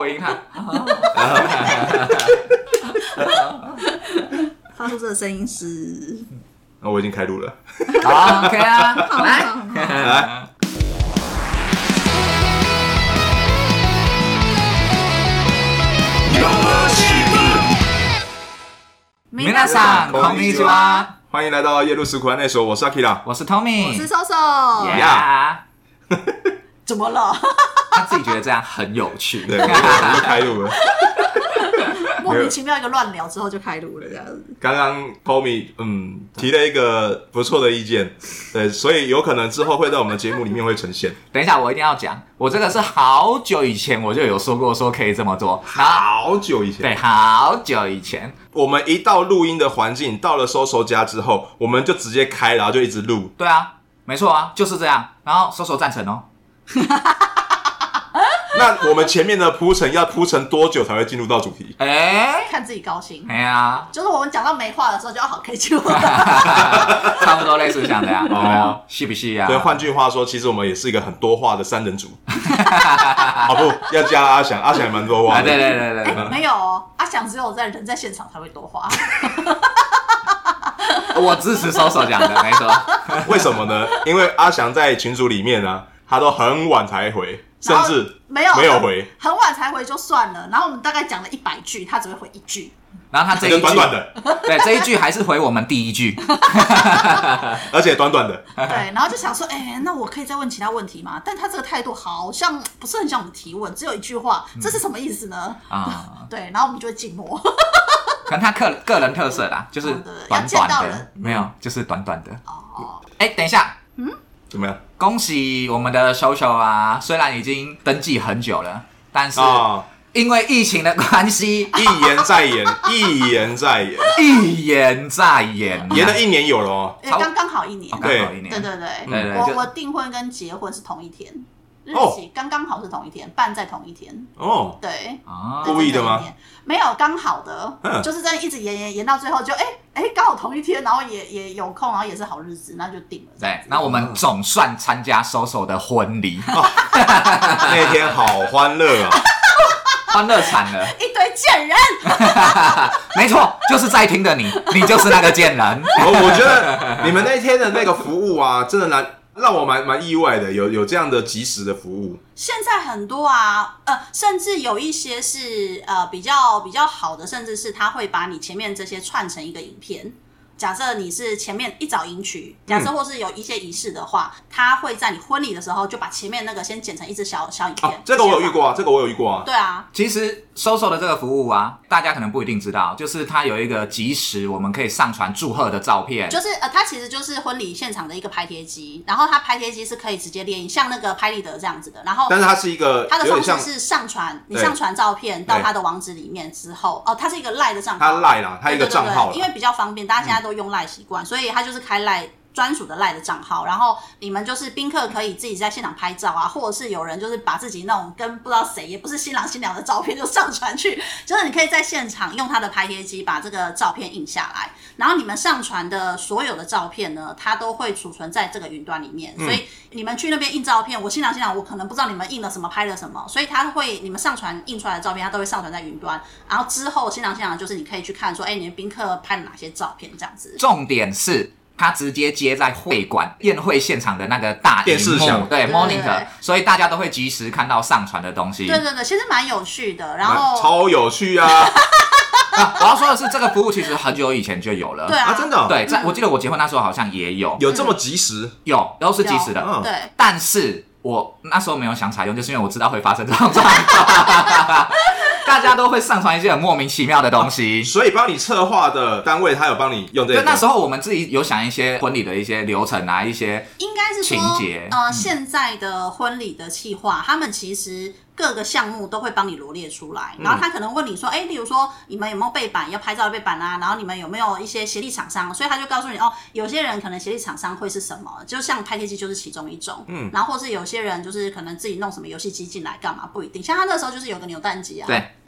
回应他。 发出这个声音是， 我已经开录了。 好 ，OK 啊， 来。 皆さんこんにちは， 欢迎来到夜路石苦安内所，我是 Akira， 我是 Tommy， 我是 Soso， Yeah， 怎么了？ 他自己觉得这样很有趣。 对，我就开录了。 莫名其妙一个乱聊之后就开录了，这样子。 刚刚 Tommy 提了一个不错的意见，对，所以有可能之后会在我们的节目里面会呈现。 等一下，我一定要讲，我这个是好久以前我就有说过，说可以这么做。 好久以前， 对，好久以前， 我们一到录音的环境，到了收家之后，我们就直接开，然后就一直录。 对啊，没错啊，就是这样。然后收赞成哦。 那我们前面的铺陈要铺陈多久才会进入到主题？ 看自己高兴。 哎呀， 就是我们讲到没话的时候就好，可以进入。 差不多类似像这样。哦，是不是啊？ 所以换句话说，其实我们也是一个很多话的三人组。哦不，要加阿翔，阿翔也蛮多话的。 对， 没有哦，阿翔只有人在现场才会多话。 我支持收讲的，没错。 为什么呢？因为阿翔在群组里面啊，他都很晚才回。甚至没有回， 很晚才回就算了。然后我们大概讲了100句，他只会回1句。 然后他这一句短短的， 对，这一句还是回我们第一句， 而且短短的。 对，然后就想说，那我可以再问其他问题吗？但他这个态度好像不是很像我们提问，只有一句话，这是什么意思呢？对，然后我们就会静默。 可能他个人特色啦，就是短短的，没有，就是短短的。等一下， 怎么样？ 恭喜我们的小小啊！虽然已经登记很久了，但是因为疫情的关系， 一延再延，一延再延， 一延再延， 延了1年有了哦。 刚好1年， 刚好1年， 对。我订婚跟结婚是同一天，日期刚刚好是同一天，办在同一天。 哦， 对， 故意的吗？ 没有，刚好的，就是真的一直延到最后就刚好同一天，然后也有空，然后也是好日子，那就定了。 对，那我们总算参加收的婚礼， 那天好欢乐啊， 欢乐惨了， 一堆贱人。 没错，就是在听的你就是那个贱人。 我觉得你们那天的那个服务啊，真的让我蛮意外的，有这样的及时的服务。 现在很多啊，甚至有一些是比较好的，甚至是他会把你前面这些串成一个影片。假设你是前面一早迎娶，假设或是有一些仪式的话，他会在你婚礼的时候就把前面那个先剪成一支小影片。 这个我有遇过啊， 对啊， 其实收的这个服务啊，大家可能不一定知道，就是它有一个即时我们可以上传祝贺的照片， 就是它其实就是婚礼现场的一个拍贴机，然后它拍贴机是可以直接列印，像那个拍立得这样子的，然后但是它是一个它的方式是上传，你上传照片到它的网址里面之后，它是一个 LINE 的账号， 它 LINE 啦，它一个账号啦， 因为比较方便，大家现在都用 LINE 习惯，所以它就是开 LINE。专属的 LINE 的账号，然后你们就是宾客可以自己在现场拍照啊，或者是有人就是把自己那种跟不知道谁也不是新郎新娘的照片就上传去，就是你可以在现场用他的拍贴机把这个照片印下来，然后你们上传的所有的照片呢，它都会储存在这个云端里面，所以你们去那边印照片，我新郎新娘我可能不知道你们印了什么拍了什么，所以你们上传印出来的照片，它都会上传在云端，然后之后新郎新娘就是你可以去看说，你们宾客拍了哪些照片这样子。 重点是它直接接在会馆宴会现场的那个大电视墙， 对 monitor， 所以大家都会及时看到上传的东西。 对，其实蛮有趣的，然后超有趣啊！ 我要说的是，这个服务其实很久以前就有了。 对啊， 真的。 对，我记得我结婚那时候好像也有这么及时， 都是及时的。 对， 但是我那时候没有想采用，就是因为我知道会发生这种状况。大家都会上传一些很莫名其妙的东西， 所以帮你策划的单位他有帮你用这个。 对，那时候我们自己有想一些婚礼的一些流程啊，一些应该是说情节。 现在的婚礼的企划，他们其实各个项目都会帮你罗列出来，然后他可能问你说，例如说你们有没有背板要拍照的背板啊，然后你们有没有一些协力厂商，所以他就告诉你有些人可能协力厂商会是什么，就像拍贴机就是其中一种，然后或是有些人就是可能自己弄什么游戏机进来干嘛不一定，像他那时候就是有个扭蛋机啊， 对。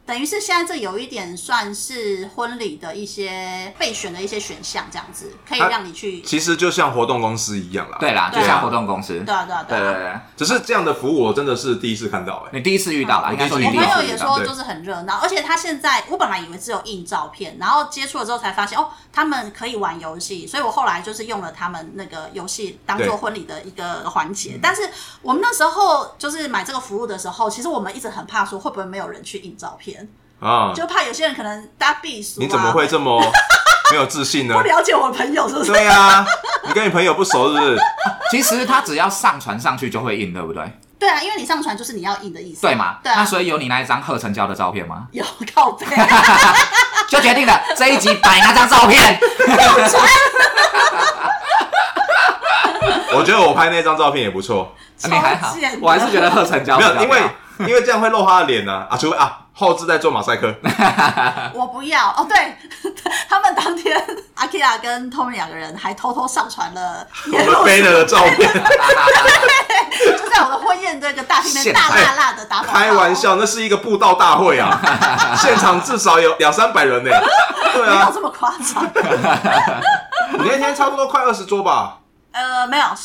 等于是现在这有一点算是婚礼的一些备选的一些选项，这样子可以让你去。 其实就像活动公司一样啦。 对啦，就像活动公司。 对啊，对啊，对啊。 只是这样的服务我真的是第一次看到。 你第一次遇到啦，应该说你第一次遇到。 我朋友也说就是很热闹，而且他现在我本来以为只有印照片，然后接触了之后才发现哦，他们可以玩游戏，所以我后来就是用了他们那个游戏当做婚礼的一个环节。但是我们那时候就是买这个服务的时候，其实我们一直很怕说会不会没有人去印照片。就怕有些人可能大家避俗。 你怎么会这么没有自信呢？ 不了解我朋友是不是？ 对啊，你跟你朋友不熟是不是？ 其实他只要上传上去就会印，对不对？ 对啊，因为你上传就是你要印的意思。 对嘛？ 对啊。 那所以有你那一张贺成交的照片吗？ 有，靠背。 就决定了这一集摆那张照片。 我觉得我拍那张照片也不错。 你还好，我还是觉得贺成交没有，因为这样会露他的脸啊，除非后置在做马赛克。 我不要哦，对他们当天阿 Kira 跟 Tommy 两个人还偷偷上传了我们 banner 的照片， 对，就在我的婚宴这个大厅面大辣辣的打广告。 开玩笑，那是一个布道大会啊，现场至少有200-300人呢。对啊， 没有这么夸张。 你那天差不多快20桌吧？ 没有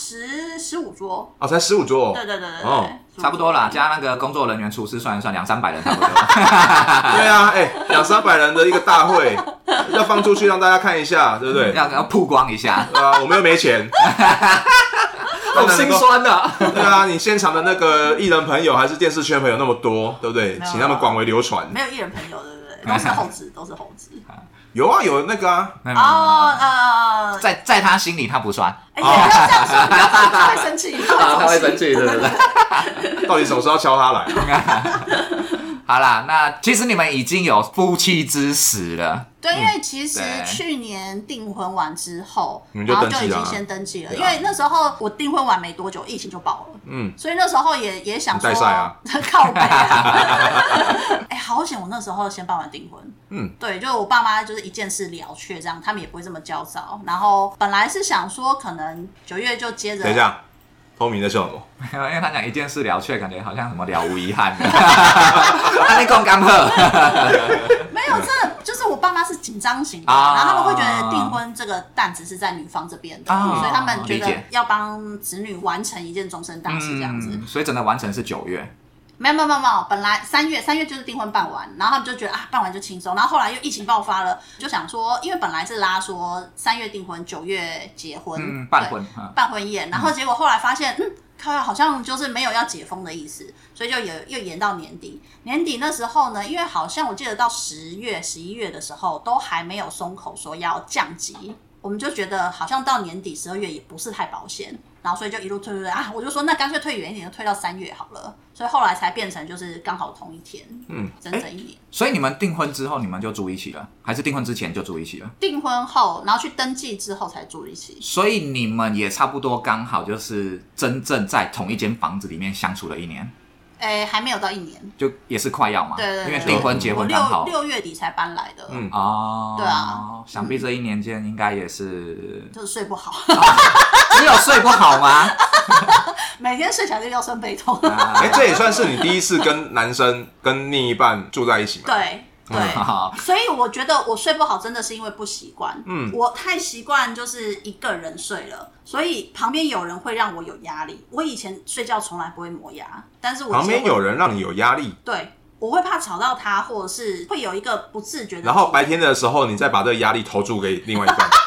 15桌啊，才15桌。 对， 差不多啦，加那个工作人员、厨师算一算，200-300人差不多。 对啊，200-300人的一个大会，要放出去让大家看一下，对不对？ 要曝光一下。 我们又没钱， 好心酸的。 对啊，你现场的那个艺人朋友还是电视圈朋友那么多，对不对？请他们广为流传。 没有艺人朋友，对不对？都是后置。 有啊，有那个啊。 在他心里他不算。 不要这样说，他会生气， 他会生气，对不对？到底什么时候敲他来？ 好啦，那其实你们已经有夫妻之实了。 对，因为其实去年订婚完之后， 然后就已经先登记了。因为那时候我订婚完没多久，疫情就爆了。所以那时候也想说，靠北啊。好险！我那时候先办完订婚。对，就我爸妈就是一件事了却，这样他们也不会这么焦躁。然后本来是想说，可能9月就接着。 等一下。透明在笑什么？ 因为他讲一件事了却，感觉好像什么了无遗憾的。那你讲干喝？ 没有，这就是我爸妈是紧张型的，然后他们会觉得订婚这个担子是在女方这边的，所以他们觉得要帮子女完成一件终身大事这样子。 所以整个完成是9月。 没有，本来3月就是订婚办完，然后他们就觉得办完就轻松，然后后来又疫情爆发了，就想说，因为本来是拉说3月订婚，9月结婚，办婚宴，然后结果后来发现，好像就是没有要解封的意思，所以就又延到年底。年底那时候呢，因为好像我记得到10月、11月的时候都还没有松口说要降级，我们就觉得好像到年底12月也不是太保险。然后所以就一路推我就说那干脆退远一点，就推到3月好了。所以后来才变成就是刚好同一天，整整1年。 所以你们订婚之后你们就住一起了，还是订婚之前就住一起了？ 订婚后，然后去登记之后才住一起。 所以你们也差不多刚好就是真正在同一间房子里面相处了1年。 还没有到1年， 就也是快要嘛。 对， 因为订婚结婚刚好 6月底才搬来的。 对啊，想必这1年间应该也是就是睡不好。 只有睡不好吗？ 每天睡起来就腰酸背痛。 这也算是你第一次跟男生跟另一半住在一起吗？ 对，所以我觉得我睡不好真的是因为不习惯。我太习惯就是一个人睡了，所以旁边有人会让我有压力。我以前睡觉从来不会磨牙，但是我旁边有人让你有压力。 对，我会怕吵到他，或者是会有一个不自觉的。 然后白天的时候，你再把这个压力投注给另外一半。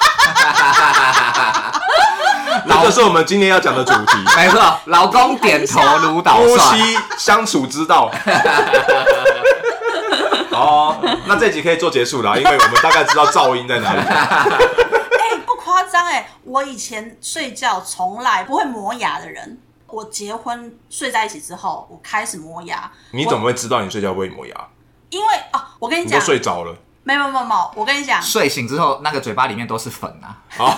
这就是我们今天要讲的主题。 没错，老公点头如捣蒜， 夫妻相处之道。那这集可以做结束了，因为我们大概知道噪音在哪里。 不夸张我以前睡觉从来不会磨牙的人，我结婚睡在一起之后，我开始磨牙。 你怎么会知道你睡觉不会磨牙？ 因为我跟你讲， 你都睡着了。 没有，我跟你讲， 睡醒之后那个嘴巴里面都是粉啊。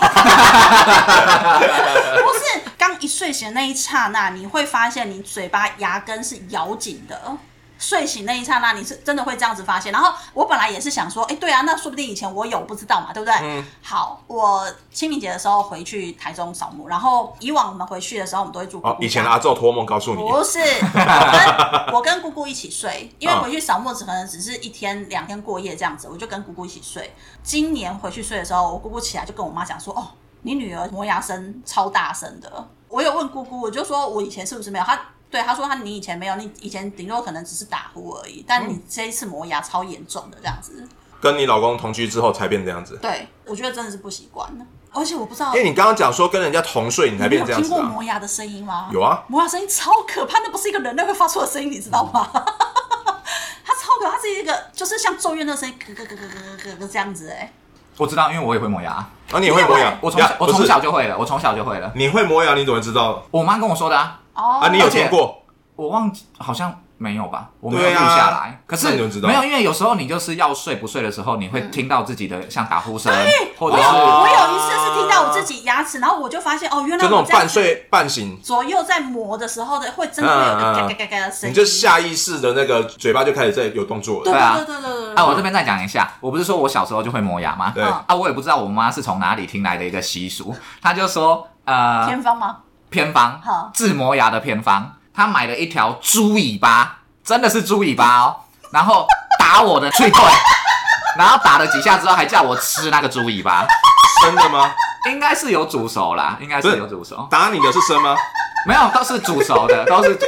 不是，刚一睡醒的那一刹那，你会发现你嘴巴牙根是咬紧的， 睡醒那一刹那，你是真的会这样子发现。然后我本来也是想说，对啊，那说不定以前我有不知道嘛，对不对？好，我清明节的时候回去台中扫墓，然后以往我们回去的时候，我们都会住姑姑家。 以前阿宙托梦告诉你， 不是，我跟姑姑一起睡，因为回去扫墓可能只是1天2天过夜这样子，我就跟姑姑一起睡。今年回去睡的时候，我姑姑起来就跟我妈讲说，你女儿磨牙声超大声的。我有问姑姑，我就说我以前是不是没有？她说你以前没有，你以前顶多可能只是打呼而已，但你这一次磨牙超严重的这样子。 跟你老公同居之后才变这样子。 对，我觉得真的是不习惯了，而且我不知道， 因为你刚刚讲说跟人家同睡，你才变这样子你有听过磨牙的声音吗？ 有啊， 磨牙声音超可怕，那不是一个人类会发出的声音，你知道吗？它超可怕，它是一个就是像咒怨的声音，咯咯咯咯咯咯这样子我知道，因为我也会磨牙。 你也会磨牙？ 我从小就会了，我从小就会了。 你会磨牙，你怎么知道？ 我妈跟我说的啊。 你有听过？ 我忘记，好像没有吧，我没有录下来。可是没有，因为有时候你就是要睡不睡的时候，你会听到自己的像打呼声，或者是我有一次是听到我自己牙齿，然后我就发现原来就那种半睡半醒左右在磨的时候的，会真的会有个嘎嘎嘎嘎的声音， 你就下意识的那个嘴巴就开始在有动作了。 对啊， 我这边再讲一下，我不是说我小时候就会磨牙吗？ 对我也不知道我妈是从哪里听来的一个习俗，她就说偏方吗？ 偏方，治磨牙的偏方。他买了一条猪尾巴，真的是猪尾巴哦，然后打我的脆腿，然后打了几下之后还叫我吃那个猪尾巴。 生的吗？ 应该是有煮熟啦，应该是有煮熟。 打你的是生吗？ 没有，都是煮熟的，都是。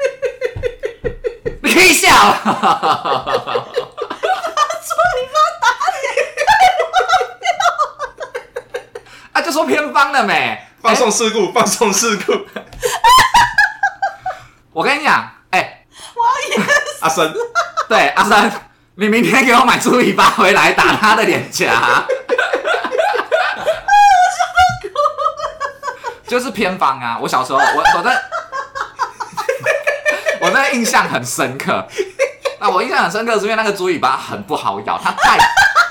你可以笑。猪尾巴打你，就说偏方了没？ 放送事故，放送事故。 我跟你讲， 我要演阿生， 对阿生，你明天给我买猪尾巴回来打他的脸颊。就是偏方啊！我小时候，我那印象很深刻。那我印象很深刻是因为那个猪尾巴很不好咬，它太……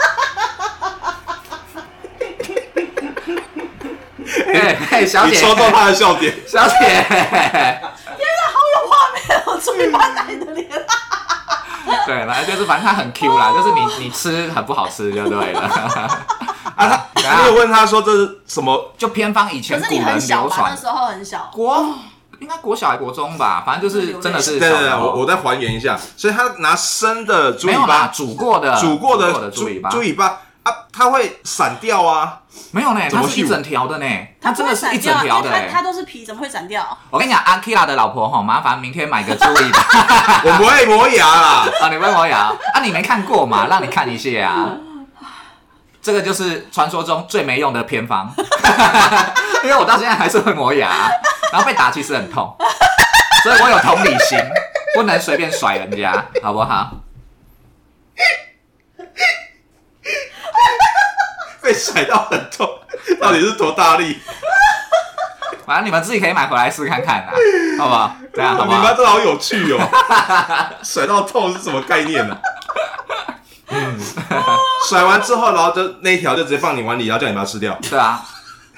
小姐， 你戳中他的笑点， 小姐。 猪尾巴打你的脸， 对，反正就是反正它很 Q 啦，就是你吃很不好吃就对了。 你有问他说这是什么？ 就偏方以前古人流传， 那时候很小， 应该国小还国中吧，反正就是真的是。 对，我再还原一下，所以他拿生的猪尾巴， 煮过的猪尾巴啊，它会散掉啊。 没有呢，它是一整条的呢，它真的是一整条的， 它都是皮，怎么会散掉？ 我跟你讲，阿 Kira 的老婆麻烦明天买个猪尾巴。 我不会磨牙啦。 你不会磨牙你没看过嘛？让你看一下啊。这个就是传说中最没用的偏方，因为我到现在还是会磨牙，然后被打其实很痛，所以我有同理心，不能随便甩人家，好不好？ 被甩到很痛，到底是多大力？ 反正你们自己可以买回来试看看啦，好不好？这样好不好？ 你们真的好有趣哦！甩到痛是什么概念呢？甩完之后，然后就那一条就直接放你碗里，然后叫你把它吃掉。 对啊。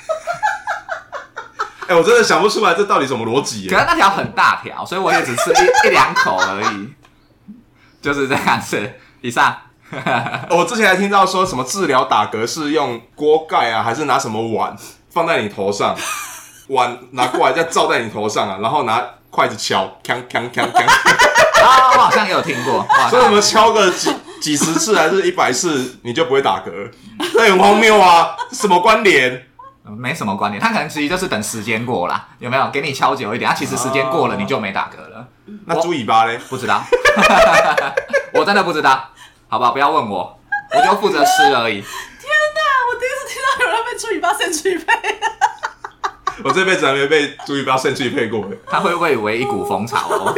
我真的想不出来这到底什么逻辑。 可是那条很大条，所以我也只吃一两口而已，就是这样子。以上。 我之前还听到说什么治疗打嗝是用锅盖啊，还是拿什么碗放在你头上，碗拿过来再罩在你头上啊，然后拿筷子敲，锵锵锵锵。 我好像也有听过。 所以我们敲个几十次还是100次，你就不会打嗝，这很荒谬啊！什么关联？ 没什么关联，他可能其实就是等时间过啦，有没有？给你敲久一点，其实时间过了你就没打嗝了。 那猪尾巴嘞？ 不知道，我真的不知道，好不好？不要问我，我就负责吃而已。 天哪，我第一次听到有人被猪尾巴扇脆配。 我这辈子还没被猪尾巴扇脆配过。 他会不会以为一股风潮哦？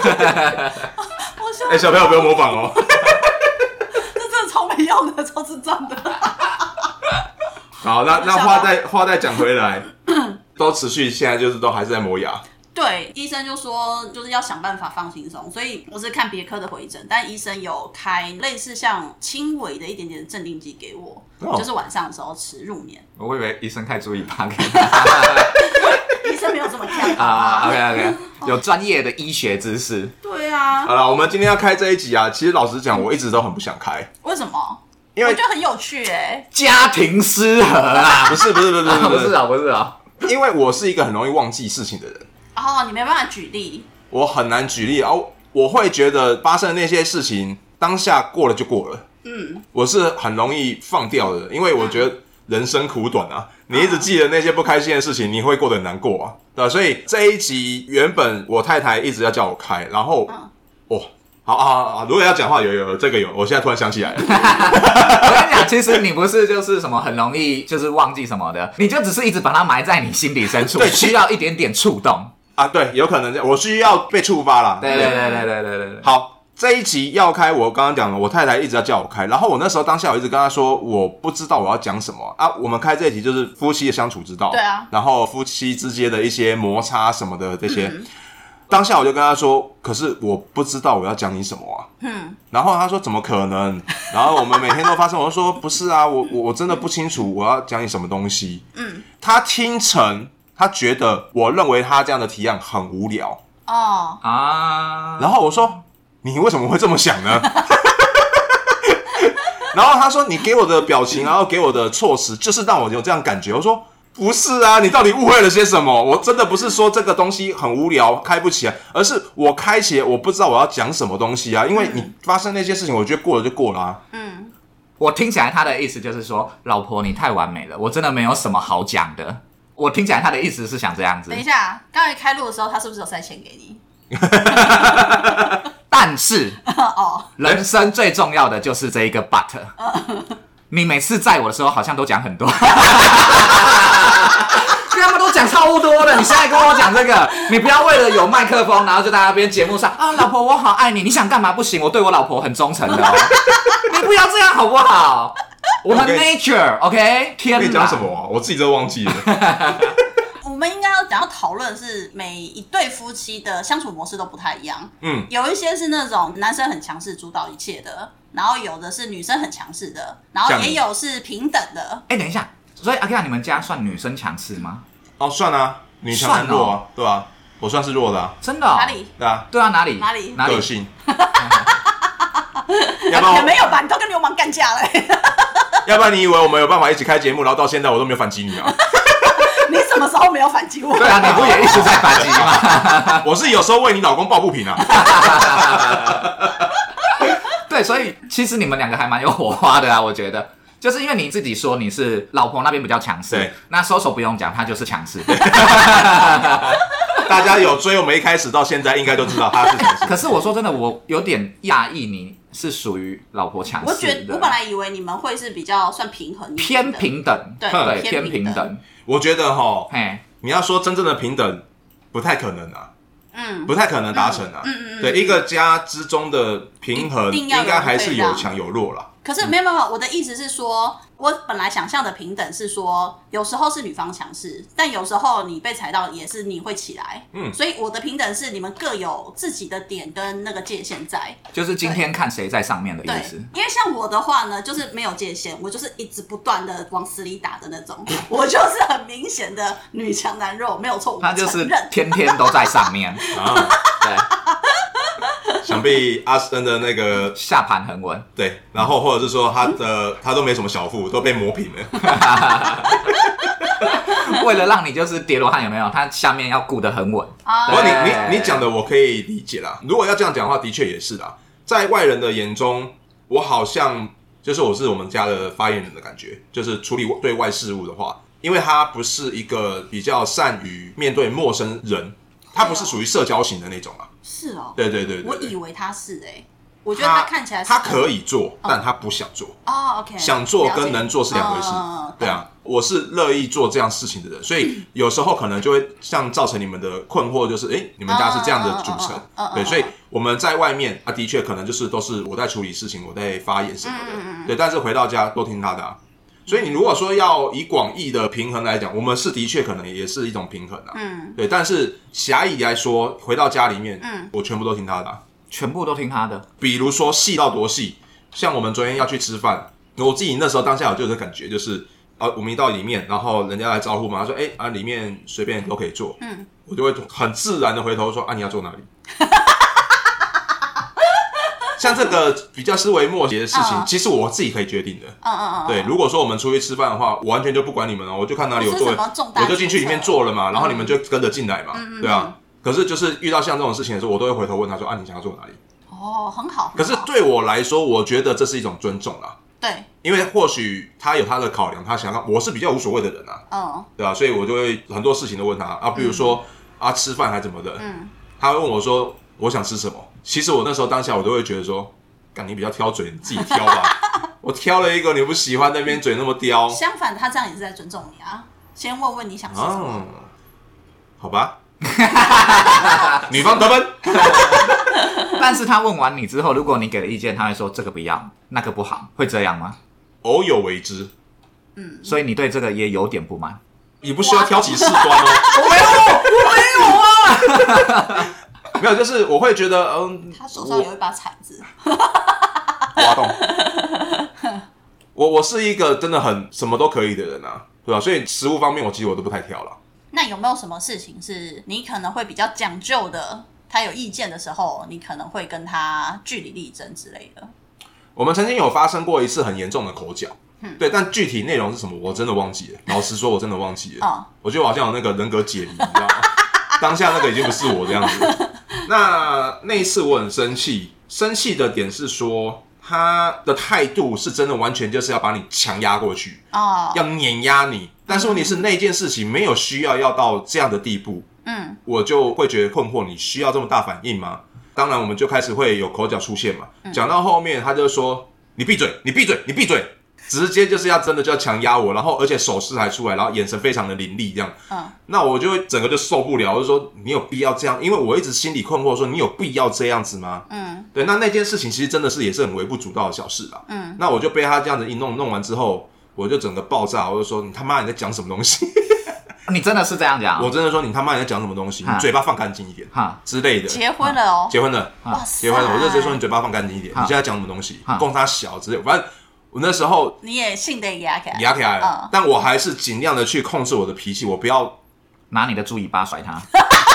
小朋友不要模仿哦。 这真的超没用的，超智障的。 好，那话再讲回来，都持续现在就是都还是在磨牙。 对，医生就说就是要想办法放轻松，所以我是看别科的回诊，但医生有开类似像轻微的一点点的镇定剂给我，就是晚上的时候吃入眠。 我以为医生开猪尾巴给他。 医生没有这么强啊。OK， 有专业的医学知识。 对啊， 啊。 好了，我们今天要开这一集啊，其实老实讲，我一直都很不想开， 为什么？ 因为我觉得很有趣家庭失和啊！ 不是不是啊， 因为我是一个很容易忘记事情的人。 哦，你没办法举例。 我很难举例啊，我会觉得发生的那些事情当下过了就过了。我是很容易放掉的，因为我觉得人生苦短啊，你一直记得那些不开心的事情，你会过得很难过啊。对吧？所以这一集原本我太太一直要叫我开，然后好，如果要讲话有这个有，我现在突然想起来了。 我跟你讲，其实你不是就是什么很容易就是忘记什么的，你就只是一直把它埋在你心底深处， 对， 需要一点点触动啊。对，有可能这样，我需要被触发啦。 对。 好，这一集要开，我刚刚讲了，我太太一直要叫我开，然后我那时候当下我一直跟她说，我不知道我要讲什么啊。我们开这一集就是夫妻的相处之道， 对啊， 然后夫妻之间的一些摩擦什么的这些。当下我就跟他说，可是我不知道我要讲你什么啊。然后他说怎么可能？然后我们每天都发生，我就说不是啊，我真的不清楚我要讲你什么东西。他听成他觉得我认为他这样的提案很无聊啊。 然后我说你为什么会这么想呢？然后他说你给我的表情，然后给我的措辞，就是让我有这样感觉。我说不是啊，你到底误会了些什么？我真的不是说这个东西很无聊开不起来，而是我开起来我不知道我要讲什么东西啊。因为你发生那些事情，我觉得过了就过了啊。 我听起来他的意思就是说，老婆你太完美了，我真的没有什么好讲的。我听起来他的意思是想这样子。 等一下，刚才开录的时候，他是不是有塞钱给你？ 但是人生最重要的就是这一个 but。你每次载我的时候好像都讲很多，跟他们都讲超多的。你现在跟我讲这个，你不要为了有麦克风，然后就在那边节目上啊，老婆我好爱你，你想干嘛不行？我对我老婆很忠诚的哦，你不要这样好不好？我们 nature OK 天然。 你讲什么啊？我自己都忘记了。 我们应该要讲到讨论的是每一对夫妻的相处模式都不太一样。有一些是那种男生很强势主导一切的，然后有的是女生很强势的，然后也有是平等的。 等一下，所以阿 K， 你们家算女生强势吗？ 哦，算啊，女强男弱啊，对吧？我算是弱的啊。 真的？ 哪里？ 对啊，哪里？ 个性。 要不然也没有吧？你都跟流氓干架了。 要不然你以为我们有办法一起开节目，然后到现在我都没有反击你啊？ 你什么时候没有反击我？ 对啊，你不也一直在反击吗？ 我是有时候为你老公抱不平啊。 对，所以其实你们两个还蛮有火花的啊，我觉得。就是因为你自己说你是老婆那边比较强势，那收手不用讲，他就是强势。 大家有追我们一开始到现在，应该都知道他是强势。 可是我说真的，我有点讶异，你是属于老婆强势的。 我本来以为你们会是比较算平衡， 偏平等，对，偏平等。 我觉得你要说真正的平等，不太可能啊。不太可能达成啊。对，一个家之中的平衡，应该还是有强有弱啦。 可是没有，我的意思是说，我本来想象的平等是说，有时候是女方强势，但有时候你被踩到也是你会起来。所以我的平等是你们各有自己的点跟那个界限在， 就是今天看谁在上面的意思。 因为像我的话呢，就是没有界限，我就是一直不断的往死里打的那种，我就是很明显的女强男弱，没有错， 他就是天天都在上面啊，对。 想必阿生的那个下盘很稳， 对，然后或者是说他都没什么小腹，都被磨平了。 为了让你就是叠罗汉有没有？他下面要顾得很稳。 不过你讲的我可以理解啦。如果要这样讲的话，的确也是啦。在外人的眼中，我好像就是我是我们家的发言人的感觉，就是处理对外事务的话，因为他不是一个比较善于面对陌生人，他不是属于社交型的那种啊。 是哦， 对， 我以为他是我觉得他看起来是他可以做，但他不想做。 OK， 想做跟能做是两回事。对啊，我是乐意做这样事情的人，所以有时候可能就会像造成你们的困惑，就是你们家是这样的组成。对，所以我们在外面的确可能就是都是我在处理事情，我在发言什么的。对，但是回到家都听他的啊。所以你如果说要以广义的平衡来讲，我们是的确可能也是一种平衡啊。对，但是狭义来说，回到家里面，我全部都听他的啊。 全部都听他的。 比如说细到多细，像我们昨天要去吃饭，我自己那时候当下我就有这感觉，就是我们一到里面，然后人家来招呼嘛，他说里面随便都可以坐，我就会很自然的回头说你要坐哪里？ 像这个比较思维末节的事情，其实我自己可以决定的。对，如果说我们出去吃饭的话，我完全就不管你们了，我就看哪里有座位，我就进去里面坐了嘛，然后你们就跟着进来嘛，对啊。可是就是遇到像这种事情的时候，我都会回头问他说：“啊，你想要坐哪里？” 哦，很好。 可是对我来说，我觉得这是一种尊重啦。 对， 因为或许他有他的考量，他想要，我是比较无所谓的人啊，对吧？所以我就会很多事情都问他啊，比如说吃饭还怎么的，他会问我说我想吃什么。其实我那时候当下我都会觉得说，干你比较挑嘴，你自己挑吧。我挑了一个你不喜欢，那边嘴那么刁。 相反，他这样也是在尊重你啊。先问问你想吃什么， 好吧。女方得分。 但是他问完你之后，如果你给了意见，他会说这个不要，那个不好，会这样吗？ 偶有为之。 所以你对这个也有点不满。 你不需要挑起事端哦。 我没有啊。 没有，就是我会觉得， 他手上有一把铲子， 挖洞。我是一个真的很什么都可以的人啊，对吧？所以食物方面，其实我都不太挑了。 那有没有什么事情是你可能会比较讲究的？他有意见的时候，你可能会跟他据理力争之类的。 我们曾经有发生过一次很严重的口角，对，但具体内容是什么，我真的忘记了。老实说，我真的忘记了。我觉得我好像有那个人格解离，你知道吗？当下那个已经不是我这样子。那一次我很生气，生气的点是说他的态度是真的完全就是要把你强压过去，要碾压你。但是问题是那件事情没有需要到这样的地步。我就会觉得困惑，你需要这么大反应吗？当然我们就开始会有口角出现嘛。讲到后面他就说你闭嘴，你闭嘴，你闭嘴，直接就是要真的就要强压我，然后而且手势还出来，然后眼神非常的凌厉这样。那我就会整个就受不了，我就说你有必要这样？因为我一直心里困惑说你有必要这样子吗？对，那件事情其实真的是也是很微不足道的小事啦。那我就被他这样子一弄完之后，我就整个爆炸，我就说你他妈你在讲什么东西？ 你真的是这样讲？ 我真的说你他妈你在讲什么东西？你嘴巴放干净一点之类的。 结婚了哦， 结婚了，结婚了，我就直接说你嘴巴放干净一点。你现在讲什么东西？供他小之类，反正我那时候你也性得压起来， 压起来了，但我还是尽量的去控制我的脾气，我不要拿你的猪尾巴甩他。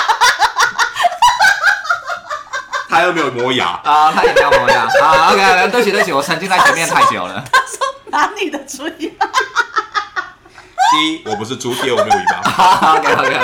他又没有磨牙他也没有磨牙啊。OK， 对不起，我沉浸在前面太久了。 他说拿你的猪尾巴。 第一，我不是猪；第二，我没有尾巴。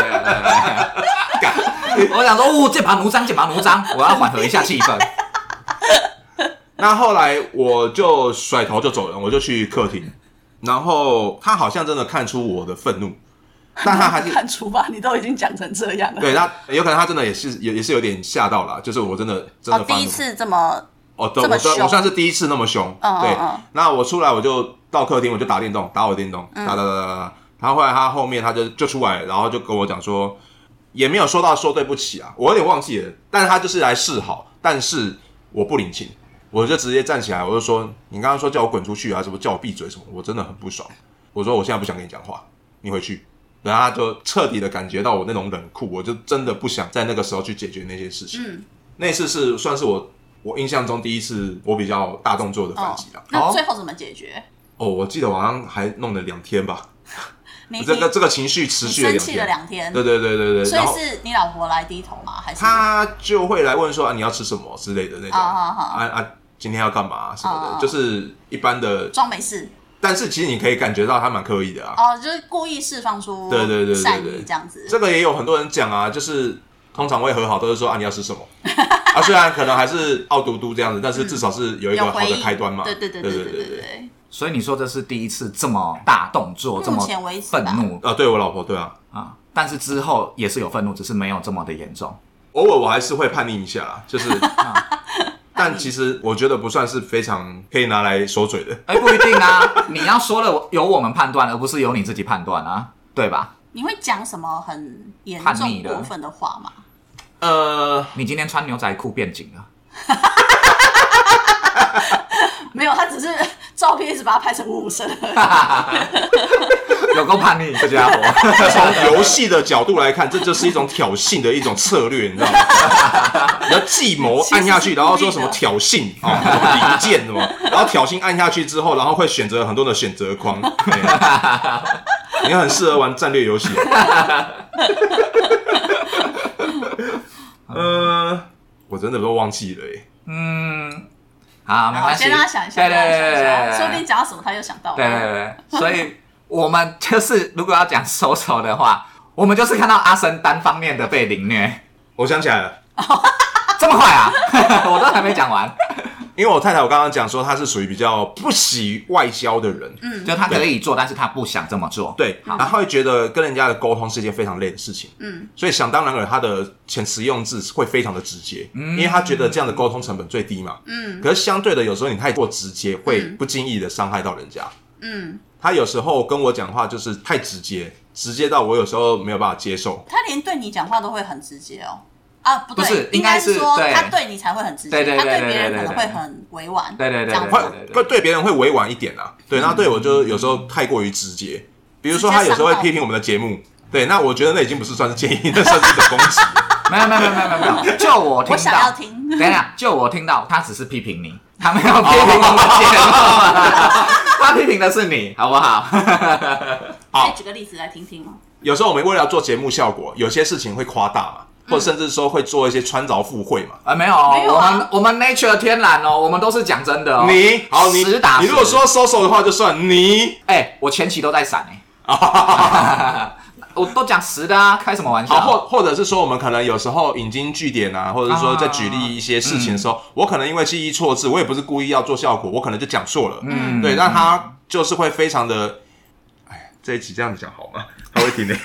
OK。我想说，剑拔弩张，剑拔弩张，我要缓和一下气氛。 那后来我就甩头就走人，我就去客厅，然后他好像真的看出我的愤怒，但他还是看出吧，你都已经讲成这样了。 对，他有可能他真的也是有点吓到了，就是我真的第一次这么凶， 我算是第一次那么凶。对，那我出来我就到客厅，我就打电动，打我的电动，打。然后后来他后面他就出来，然后就跟我讲说，也没有说对不起啊，我有点忘记了，但是他就是来示好，但是我不领情，我就直接站起来，我就说你刚刚说叫我滚出去啊，什么叫我闭嘴什么，我真的很不爽，我说我现在不想跟你讲话，你回去。然后他就彻底的感觉到我那种冷酷，我就真的不想在那个时候去解决那些事情。那次是算是我印象中第一次我比较大动作的反击了。 那最后怎么解决？ 我记得我好像还弄了2天吧。这个情绪持续了2天， 生气了2天。 对。 所以是你老婆来低头吗？还是他就会来问说你要吃什么之类的那种今天要干嘛什么的，就是一般的装没事。 但是其实你可以感觉到他蛮刻意的就是故意释放出对善意这样子。 这个也有很多人讲啊，就是通常会和好都是说你要吃什么虽然可能还是傲嘟嘟这样子，但是至少是有一个好的开端嘛。 对。 所以你说这是第一次这么大动作，这么愤怒对我老婆对但是之后也是有愤怒，只是没有这么的严重。 偶尔我还是会叛逆一下啦，就是但其实我觉得不算是非常可以拿来说嘴的。 不一定啊，你要说了由我们判断，而不是由你自己判断啊，对吧？ 你会讲什么很严重过分的话吗？ 你今天穿牛仔裤变紧了。 没有，他只是照片一直把它拍成5声。 有够叛逆这家伙。 从游戏的角度来看，这就是一种挑衅的一种策略，你知道吗？你要计谋按下去，然后说什么挑衅什么零件什么，然后挑衅按下去之后，然后会选择很多的选择框。你很适合玩战略游戏。我真的都忘记了好，没关系， 先让他想一下， 对， 说不定讲到什么他又想到了。 对，所以我们就是如果要讲收手的话，我们就是看到阿生单方面的被凌虐。 我想起来了， 这么快啊？我都还没讲完。 因为我太太我刚刚讲说她是属于比较不喜外交的人， 就她可以做，但是她不想这么做。 对，然后她会觉得跟人家的沟通是一件非常累的事情，所以想当然尔她的使用字会非常的直接，因为她觉得这样的沟通成本最低嘛，可是相对的有时候你太过直接会不经意的伤害到人家，她有时候跟我讲话就是太直接到我有时候没有办法接受。 她连对你讲话都会很直接哦。啊，不对， 应该是说他对你才会很直接，他对别人可能会很委婉， 对， 会对别人会委婉一点啊，对，然后对我就有时候太过于直接，比如说他有时候会批评我们的节目，对，那我觉得那已经不是算是建议，那算是一种攻击。 没有，就我听到， 我想要听， 等一下，就我听到，他只是批评你，他没有批评我们节目，他批评的是你，好不好？ 可以举个例子来听听吗？ 有时候我们为了要做节目效果，有些事情会夸大嘛。或者甚至说会做一些穿凿附会嘛？ 没有，我们 nature 天然哦，我们都是讲真的哦。 你实打实， 你如果说收手的话，就算你。 我前期都在闪我都讲实的啊，开什么玩笑？ 好，或者是说我们可能有时候引经据典啊，或者是说在举例一些事情的时候，我可能因为记忆错字，我也不是故意要做效果，我可能就讲错了。对，那他就是会非常的，这一集这样子讲好吗？他会听的。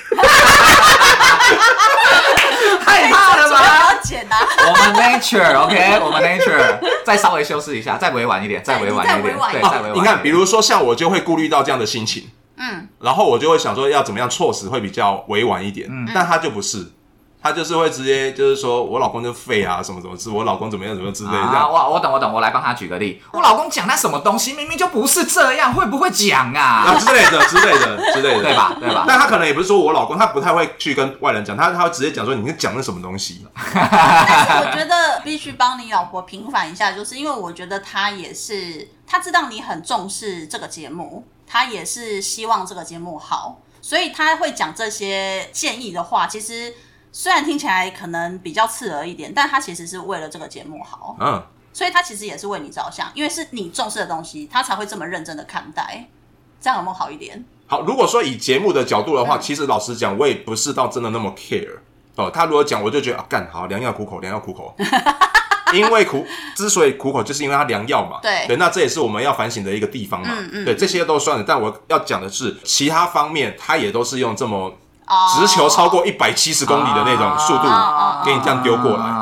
害怕了吧？我们 nature，OK， 我们 nature， 再稍微修饰一下，再委婉一点，再委婉一点，对，再委婉。 你看，比如说像我就会顾虑到这样的心情，然后我就会想说要怎么样措辞会比较委婉一点，但他就不是。他就是会直接就是说我老公就废啊，什么什么，是我老公怎么样怎么样之类的这样。 我懂，我来帮他举个例。我老公讲那什么东西，明明就不是这样，会不会讲啊？ 之类的， 对吧？ 但他可能也不是说我老公，他不太会去跟外人讲，他会直接讲说你是讲的什么东西。 但是我觉得必须帮你老婆平反一下，就是因为我觉得他也是，他知道你很重视这个节目，他也是希望这个节目好，所以他会讲这些建议的话，其实。虽然听起来可能比较刺耳一点，但他其实是为了这个节目好，所以他其实也是为你着想，因为是你重视的东西，他才会这么认真的看待，这样有没有好一点？ 好，如果说以节目的角度的话，其实老实讲，我也不是到真的那么 care 他如果讲，我就觉得干好，良药苦口，因为之所以苦口，就是因为它良药嘛，对，那这也是我们要反省的一个地方嘛，对，这些都算了，但我要讲的是其他方面，它也都是用这么。直球超过170公里的那种速度，给你这样丢过来，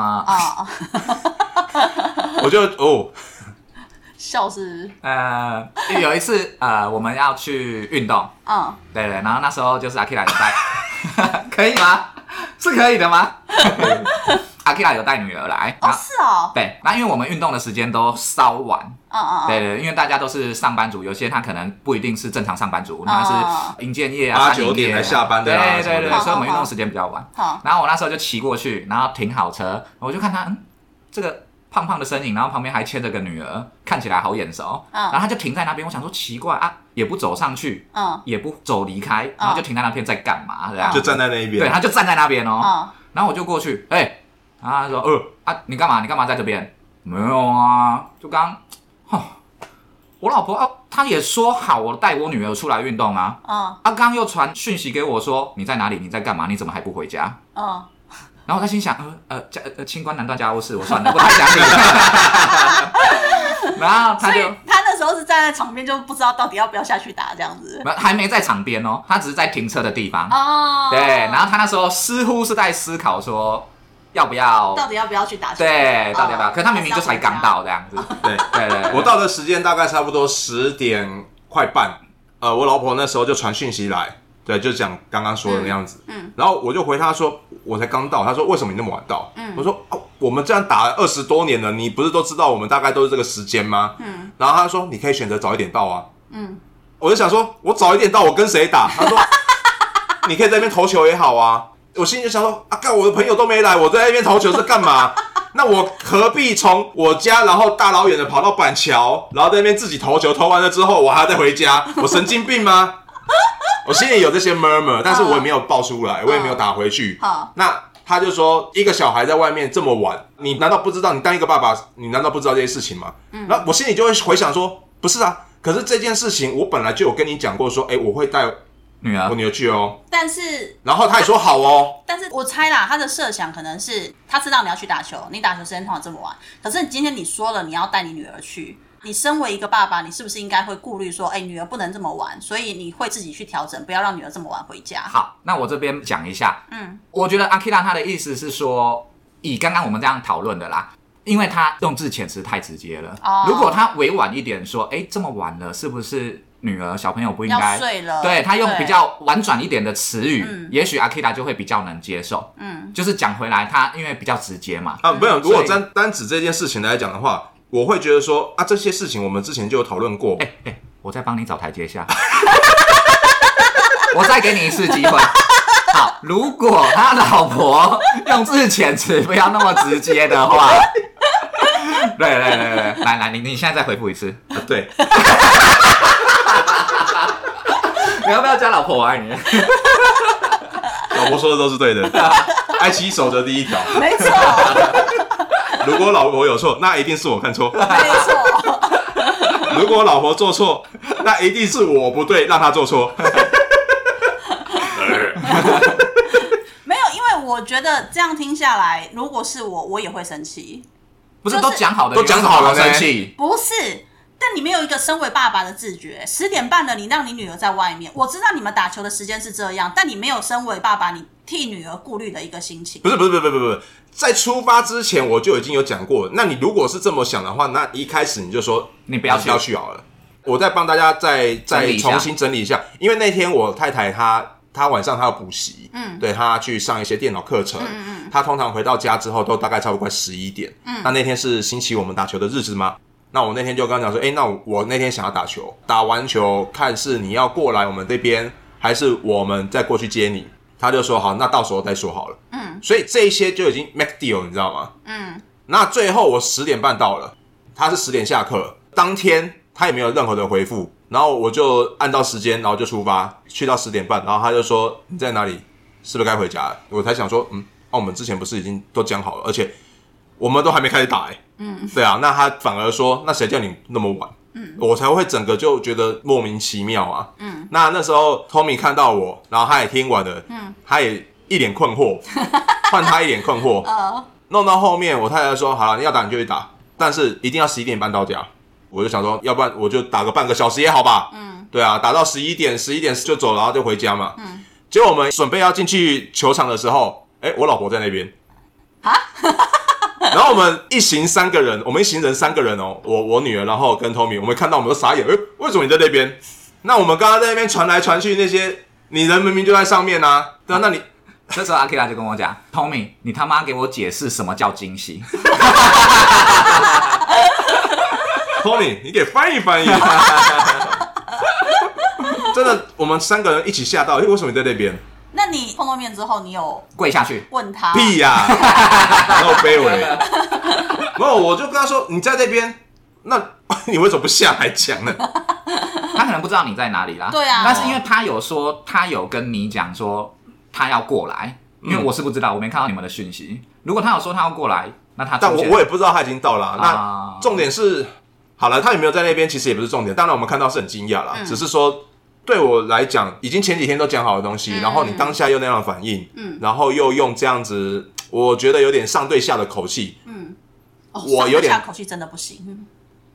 我就笑是有一次我们要去运动，对，然后那时候就是阿 Kira 有带，可以吗？是可以的吗？阿 Kira 有带女儿来， 是哦， 对，那因为我们运动的时间都稍晚，对，因为大家都是上班族，有些他可能不一定是正常上班族，他是营建业啊 ，8、9点才下班的， 对，所以我们运动时间比较晚。然后我那时候就骑过去，然后停好车，我就看他，这个胖胖的身影，然后旁边还牵着个女儿，看起来好眼熟，然后他就停在那边，我想说奇怪啊，也不走上去，也不走离开，然后就停在那边在干嘛？这样就站在那一边， 对，他就站在那边哦，然后我就过去，然后他说你干嘛？你干嘛在这边？没有啊，就刚我老婆她也说好，我带我女儿出来运动啊。刚刚又传讯息给我说你在哪里？你在干嘛？你怎么还不回家？然后我在心想，清官难断家务事，我算了，不太想理。然后他那时候是站在场边，就不知道到底要不要下去打这样子。 还没在场边哦，他只是在停车的地方。对，然后他那时候似乎是在思考说。到底要不要去打球？ 对，到底要不要？可是他明明就才刚到这样子。 对，我到的时间大概差不多10点快半。我老婆那时候就传讯息来，对，就讲刚刚说的那样子。然后我就回他说，我才刚到。他说为什么你那么晚到？我说我们这样打了20多年了，你不是都知道我们大概都是这个时间吗？然后他说你可以选择早一点到啊。我就想说，我早一点到，我跟谁打？他说你可以在那边投球也好啊。我心里就想说干我的朋友都没来，我在那边投球是干嘛？那我何必从我家然后大老远的跑到板桥，然后在那边自己投球，投完了之后我还要再回家？我神经病吗？我心里有这些 murmur， 但是我也没有爆出来，我也没有打回去。那他就说一个小孩在外面这么晚，你难道不知道？你当一个爸爸，你难道不知道这些事情吗？然后我心里就会回想说，不是啊，可是这件事情我本来就有跟你讲过说，我会带我女儿去哦。 但是， 然后他也说好哦。 但是我猜啦，他的设想可能是他知道你要去打球，你打球时间通常这么晚，可是今天你说了你要带你女儿去。你身为一个爸爸，你是不是应该会顾虑说，女儿不能这么晚，所以你会自己去调整，不要让女儿这么晚回家。 好，那我这边讲一下，我觉得阿 Kira 他的意思是说，以刚刚我们这样讨论的啦，因为他用字遣词太直接了。如果他委婉一点说，这么晚了，是不是女儿小朋友不应该要睡了？ 对，他用比较婉转一点的词语，也许阿 Kira 就会比较能接受。就是讲回来，他因为比较直接嘛。 没有，如果单指这件事情来讲的话。我会觉得说这些事情我们之前就有讨论过。 我再帮你找台阶下，我再给你一次机会。好，如果他老婆用字遣词不要那么直接的话，对，来，你现在再回复一次。 对， 你要不要加老婆我爱你？ 老婆说的都是对的，爱妻守则第一条， 没错。 如果老婆有错，那一定是我看错。 没错。 如果老婆做错，那一定是我不对，让她做错。 没有，因为我觉得这样听下来，如果是我也会生气。 不是都讲好的， 都讲好了生气？ 不是。但你没有一个身为爸爸的自觉，10点半了，你让你女儿在外面，我知道你们打球的时间是这样，但你没有身为爸爸，你替女儿顾虑的一个心情。 不是，在出发之前我就已经有讲过了。那你如果是这么想的话，那一开始你就说你不要去好了。我再帮大家再重新整理一下，因为那天我太太她晚上她要补习，对，她去上一些电脑课程，她通常回到家之后都大概差不多快11点，那天是星期我们打球的日子吗？那我那天就跟他讲说，那我那天想要打球，打完球看是你要过来我们这边，还是我们再过去接你。他就说好，那到时候再说好了。所以这一些就已经 make deal， 你知道吗？那最后我10点半到了，他是10点下课，当天他也没有任何的回复，然后我就按照时间，然后就出发，去到10点半，然后他就说你在哪里？是不是该回家了？我才想说，我们之前不是已经都讲好了，而且我们都还没开始打对啊，那他反而说，那谁叫你那么晚？我才会整个就觉得莫名其妙啊。那时候 Tommy 看到我，然后他也听完了，他也一脸困惑，换他一脸困惑。弄到后面，我太太说，好了，你要打你就去打，但是一定要11点半到家。我就想说，要不然我就打个半个小时也好吧。对啊，打到11点就走了，然后就回家嘛。结果我们准备要进去球场的时候，我老婆在那边。然后我们一行人3个人哦，我女儿，然后跟 Tommy， 我们看到我们都傻眼，为什么你在那边？那我们刚刚在那边传来传去那些，你人明明就在上面啊，对啊，那你这时候阿 Kira 就跟我讲 ，Tommy， 你他妈给我解释什么叫惊喜 ？Tommy， 你给翻译翻译。真的，我们3个人一起吓到，为什么你在那边？ 那你碰到面之后，你有跪下去问他？ 屁呀！然后卑微，没有，我就跟他说你在这边，那你为什么不下来讲呢？ 他可能不知道你在哪里啦。 对啊， 但是因为他有说，他有跟你讲说他要过来，因为我是不知道，我没看到你们的讯息。如果他有说他要过来，那他但我也不知道他已经到了。那重点是，好了，他有没有在那边其实也不是重点。当然我们看到是很惊讶啦，只是说。对我来讲，已经前几天都讲好的东西，然后你当下又那样的反应，然后又用这样子，我觉得有点上对下的口气， 我有点上对下口气真的不行。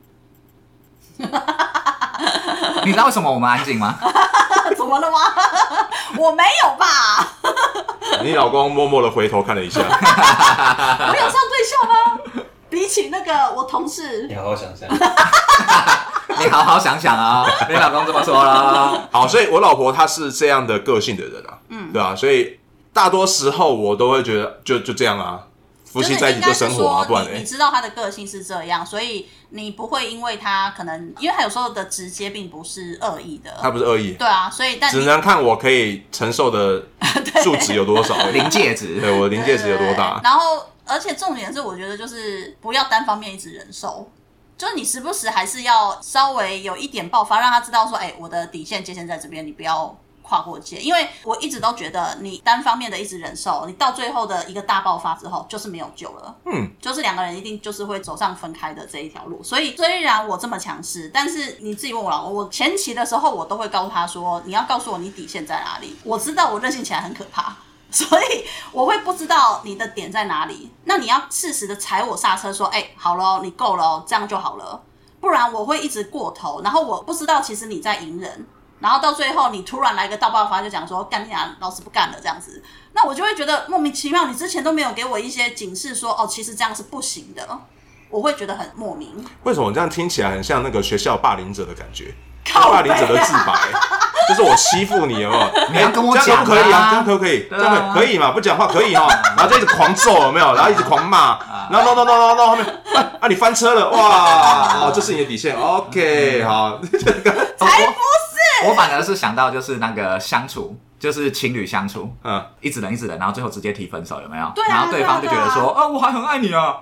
你知道为什么我们安静吗？ 怎么了吗？我没有吧？ 你老公默默的回头看了一下， 我有上对下吗？比起那个我同事， 你好好想想。 你好好想想啊，你老公这么说了。 好，所以我老婆她是这样的个性的人啊，对啊，所以大多时候我都会觉得就这样啊，夫妻在一起就生活啊，不然你知道她的个性是这样，所以你不会因为她可能，因为她有时候的直接并不是恶意的， 她不是恶意， 对啊，所以但只能看我可以承受的数值有多少， 临界值， 对，我的临界值有多大， 然后而且重点是，我觉得就是不要单方面一直忍受。就是你时不时还是要稍微有一点爆发，让他知道说，我的底线界限在这边，你不要跨过界，因为我一直都觉得你单方面的一直忍受，你到最后的一个大爆发之后就是没有救了，就是两个人一定就是会走上分开的这一条路。所以虽然我这么强势，但是你自己问我老公，我前期的时候我都会告诉他说，你要告诉我你底线在哪里，我知道我任性起来很可怕，所以我会不知道你的点在哪里，那你要适时的踩我刹车说，好了，你够了，这样就好了，不然我会一直过头，然后我不知道其实你在隐忍，然后到最后你突然来个大爆发就讲说干你啊，老子不干了这样子，那我就会觉得莫名其妙，你之前都没有给我一些警示说其实这样是不行的，我会觉得很莫名。 为什么这样听起来很像那个学校霸凌者的感觉？ 霸凌者的自白，就是我欺负你有没有？ 你要跟我讲这样可不可以啊？这样可不可以？这样可以嘛？不讲话可以哈，然后就一直狂揍有没有？然后一直狂骂，然后 no 后面你翻车了哇！这是你的底线 ，OK 好。 才不是， 我反而是想到就是那个相处。就是情侣相处，一直忍，然后最后直接提分手，有没有？ 对啊， 然后对方就觉得说，我还很爱你啊。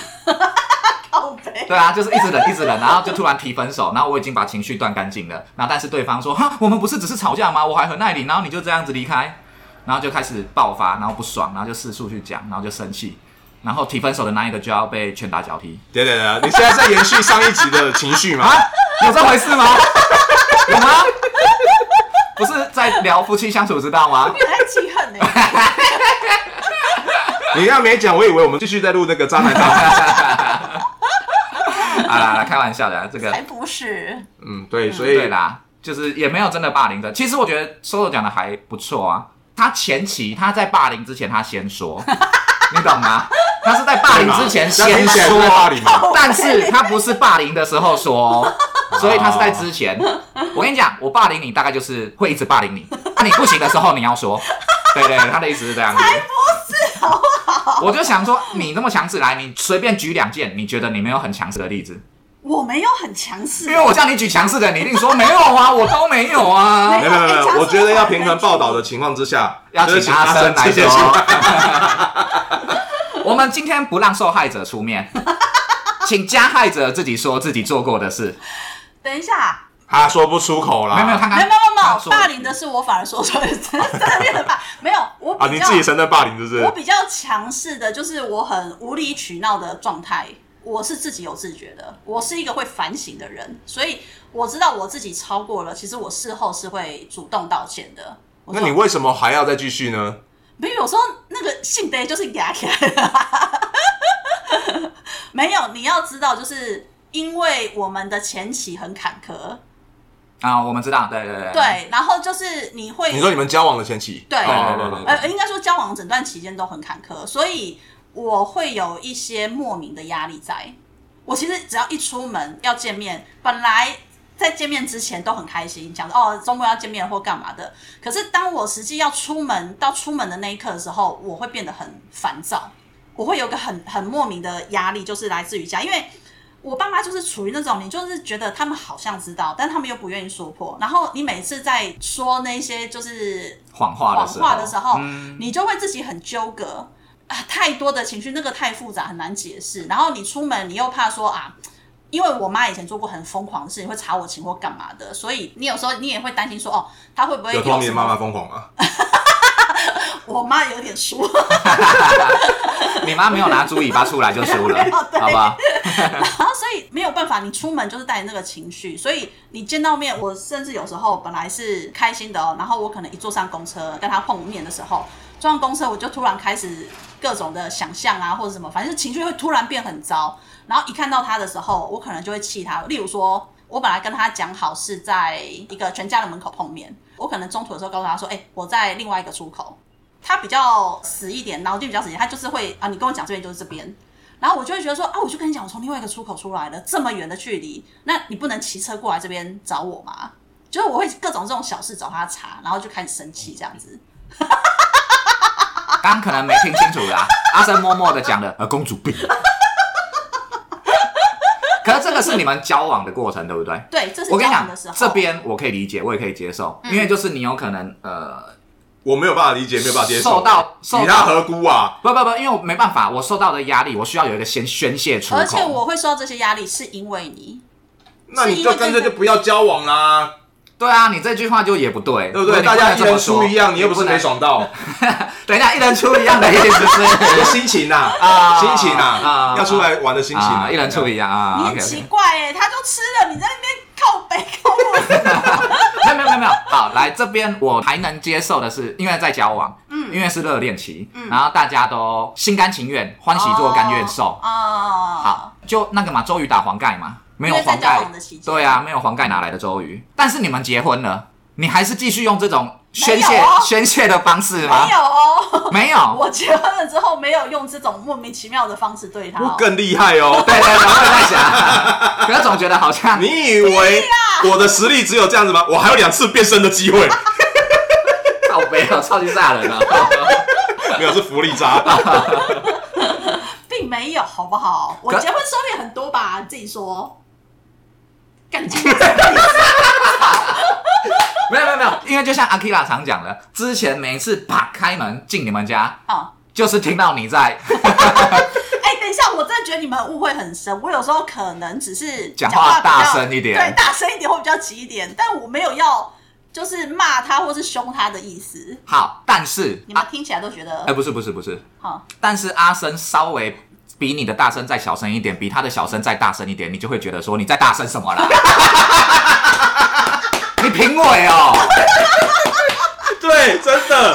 对啊，就是一直忍，然后就突然提分手，然后我已经把情绪断干净了，然后但是对方说，我们不是只是吵架吗？我还很爱你，然后你就这样子离开，然后就开始爆发，然后不爽，然后就四处去讲，然后就生气，然后提分手的那一个就要被拳打脚踢。 对，你现在在延续上一集的情绪吗？ 有这回事吗？有吗？不是在聊夫妻相处之道吗？ 你很记恨你刚刚没讲，我以为我们继续在录那个渣男大啊，开玩笑的，这个才不是。 对，所以对啦，就是也没有真的霸凌的。其实我觉得Soto讲的还不错啊。他前期他在霸凌之前，他先说，你懂吗？他是在霸凌之前先说，但是他不是霸凌的时候说，所以他是在之前。我跟你讲，我霸凌你大概就是会一直霸凌你，你不行的时候你要说。对，他的意思是这样子。 才不是，好不好？ 我就想说，你那么强势，来，你随便举2件你觉得你没有很强势的例子。 我没有很强势， 因为我叫你举强势的，你一定说没有啊，我都没有啊。 没有，我觉得要平衡报道的情况之下， 要请阿生来说。我们今天不让受害者出面，请加害者自己说自己做过的事。 等一下。 他说不出口啦。 没有， 霸凌的是我反而说出来真的霸，没有我比较你自己承认霸凌，就是我比较强势的，就是我很无理取闹的状态，我是自己有自觉的，我是一个会反省的人，所以我知道我自己超过了，其实我事后是会主动道歉的。 那你为什么还要再继续呢？ 没有，有时候那个性德就是压起来了。没有，你要知道，就是因为我们的前期很坎坷。 我们知道，对， 然后就是你会， 你说你们交往的前期， 对，应该说交往整段期间都很坎坷，所以我会有一些莫名的压力在。我其实只要一出门要见面，本来在见面之前都很开心，讲周末要见面或干嘛的，可是当我实际要出门的那一刻的时候，我会变得很烦躁，我会有个很莫名的压力，就是来自于家，因为我爸妈就是处于那种，你就是觉得他们好像知道，但他们又不愿意说破。然后你每次在说那些就是谎话的时候，你就会自己很纠葛太多的情绪，那个太复杂，很难解释。然后你出门，你又怕说因为我妈以前做过很疯狂的事情，会查我情或干嘛的，所以你有时候你也会担心说，她会不会有偷你的妈妈疯狂吗？ 我妈有点输。 你妈没有拿猪尾巴出来就输了，好不好？ 然后所以没有办法，你出门就是带着那个情绪，所以你见到面，我甚至有时候本来是开心的然后我可能一坐上公车跟他碰面的时候，坐上公车我就突然开始各种的想象或者什么，反正情绪会突然变很糟。然后一看到他的时候，我可能就会气他，例如说我本来跟他讲好是在一个全家的门口碰面，我可能中途的时候告诉他说，我在另外一个出口。他比较死一点，脑筋比较死一点，他就是会你跟我讲这边就是这边，然后我就会觉得说我就跟你讲，我从另外一个出口出来了，这么远的距离，那你不能骑车过来这边找我吗？就是我会各种这种小事找他查，然后就开始生气这样子。 刚刚可能没听清楚啦，阿生默默的讲了公主病。可是这个是你们交往的过程，对不对？ 对，这是交往的时候。 这边我可以理解，我也可以接受，因为就是你有可能我没有办法理解，没有办法接受， 受到与他何辜啊？ 不，因为我没办法，我受到的压力，我需要有一个先宣泄出口。 而且我会受到这些压力，是因为你。 那你就干脆就不要交往啦。 对啊，你这句话就也不对， 对不对？大家一人出一样，你又不是没爽到。 等一下，一人出一样的意思是心情呐，心情呐，要出来玩的心情啊， 一人出一样啊。 你很奇怪哎，他就吃了，你在那边靠北靠路。 没有，好，来这边我还能接受的是，因为在交往，因为是热恋期，然后大家都心甘情愿，欢喜做甘愿受。好，就那个嘛，周瑜打黄盖嘛。没有黄盖，对啊，没有黄盖哪来的周瑜？但是你们结婚了，你还是继续用这种宣泄的方式吗？ 没有哦， 没有。 我结婚了之后没有用这种莫名其妙的方式对他。 我更厉害哦！ 对，我也在想，可是总觉得好像你以为我的实力只有这样子吗？我还有2次变身的机会。 靠北哦，超级吓人啊！ 没有，是福利渣。 并没有，好不好？我结婚收敛很多吧，自己说。感觉没有，因为就像阿 Kira 常讲的，之前每一次啪开门进你们家，就是听到你在。 等一下，我真的觉得你们误会很深。我有时候可能只是讲话大声一点， 对，大声一点或比较急一点，但我没有要就是骂他或是凶他的意思。 好，但是你们听起来都觉得， 不是，好，但是阿生稍微比你的大声再小声一点，比他的小声再大声一点，你就会觉得说你在大声什么啦？你评委哦？ 对，真的，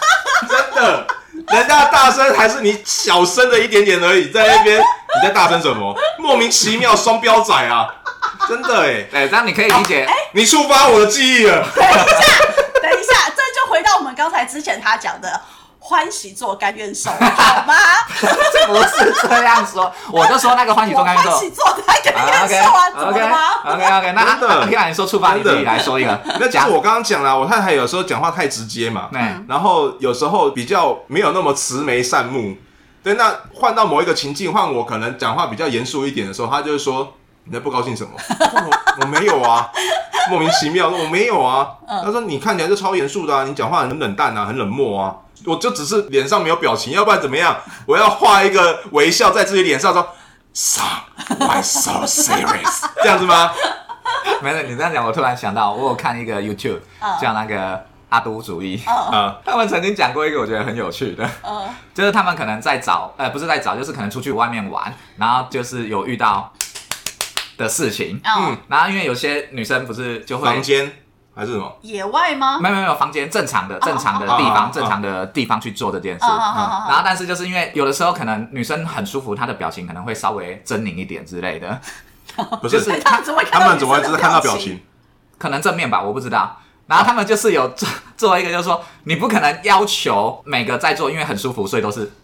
人家大声还是你小声的一点点而已，在那边你在大声什么？莫名其妙双标仔啊！真的这样你可以理解。 你触发我的记忆了。 等一下，这就回到我们刚才之前他讲的。欢喜做甘愿受，好吗？ 不是这样说，我就说那个欢喜做甘愿受。 欢喜做甘愿受啊，怎么了吗 ？OK， 那阿 Kira 你说触发你自己来说一个。 那就是我刚刚讲了，我太太有时候讲话太直接嘛，然后有时候比较没有那么慈眉善目。对，那换到某一个情境，换我可能讲话比较严肃一点的时候，他就会说：“你在不高兴什么？”我没有啊，莫名其妙，我没有啊。他说：“你看起来就超严肃的啊，你讲话很冷淡啊，很冷漠啊。”我就只是脸上没有表情，要不然怎么样？我要画一个微笑在自己脸上说 ，Why so serious？ 这样子吗？ 没事，你这样讲，我突然想到，我有看一个 YouTube，叫那个阿都主义，他们曾经讲过一个我觉得很有趣的，就是他们可能在找，不是在找，就是可能出去外面玩，然后就是有遇到的事情，然后因为有些女生不是就会房间。还是什么野外吗？ 没有，房间正常的地方，正常的地方去做这件事。然后，但是就是因为有的时候可能女生很舒服，她的表情可能会稍微狰狞一点之类的。 不是，他们怎么会只是看到表情？ 可能正面吧，我不知道。然后他们就是有做一个，就是说你不可能要求每个在座，因为很舒服，所以都是，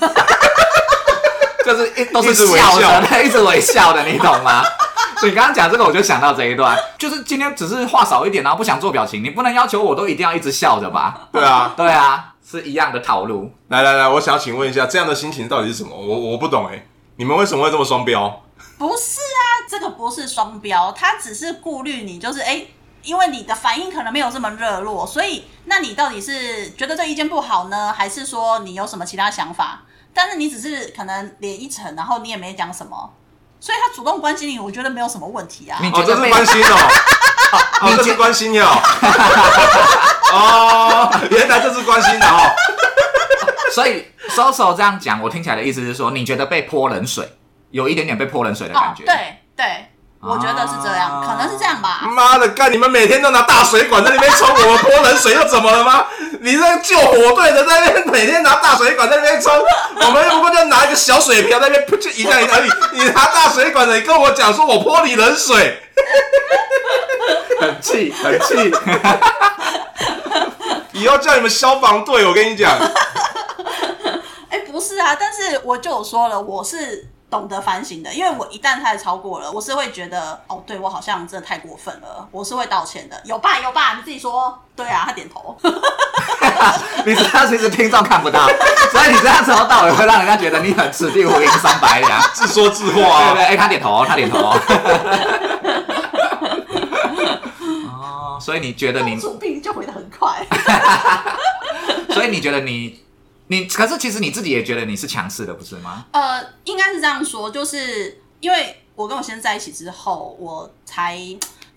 就是都是笑的，一直微笑的，你懂吗？所以你刚刚讲这个，我就想到这一段，就是今天只是话少一点，然后不想做表情，你不能要求我都一定要一直笑着吧？ 对啊， 是一样的套路。 来，我想请问一下，这样的心情到底是什么？我不懂你们为什么会这么双标？ 不是啊，这个不是双标，他只是顾虑你，就是因为你的反应可能没有这么热络，所以那你到底是觉得这意见不好呢，还是说你有什么其他想法？但是你只是可能脸一沉，然后你也没讲什么。所以他主动关心你，我觉得没有什么问题啊。 你觉得这是关心这是关心原来这是关心的所以Soso这样讲，我听起来的意思是说，你觉得被泼冷水，有一点点被泼冷水的感觉。 对，我觉得是这样，可能是这样吧。 妈的，干！你们每天都拿大水管在那边冲，我们泼冷水又怎么了吗？你这救火队的在那边每天拿大水管在那边冲，我们不过就拿一个小水瓢在那边噗就一下而已。你拿大水管的，你跟我讲说我泼你冷水， 很气。 以后叫你们消防队，我跟你讲。 不是啊，但是我就有说了，我是懂得反省的，因为我一旦太超过了，我是会觉得对我好像真的太过分了，我是会道歉的。有吧，你自己说。对啊，他点头。 你知道其实听众看不到，所以你这样从头到尾会让人家觉得你很此地无银三百两， 自说自话啊。 对，他点头。所以你觉得你公主病就回得很快。 所以你觉得你可是其实你自己也觉得你是强势的，不是吗？应该是这样说，就是因为我跟我先生在一起之后，我才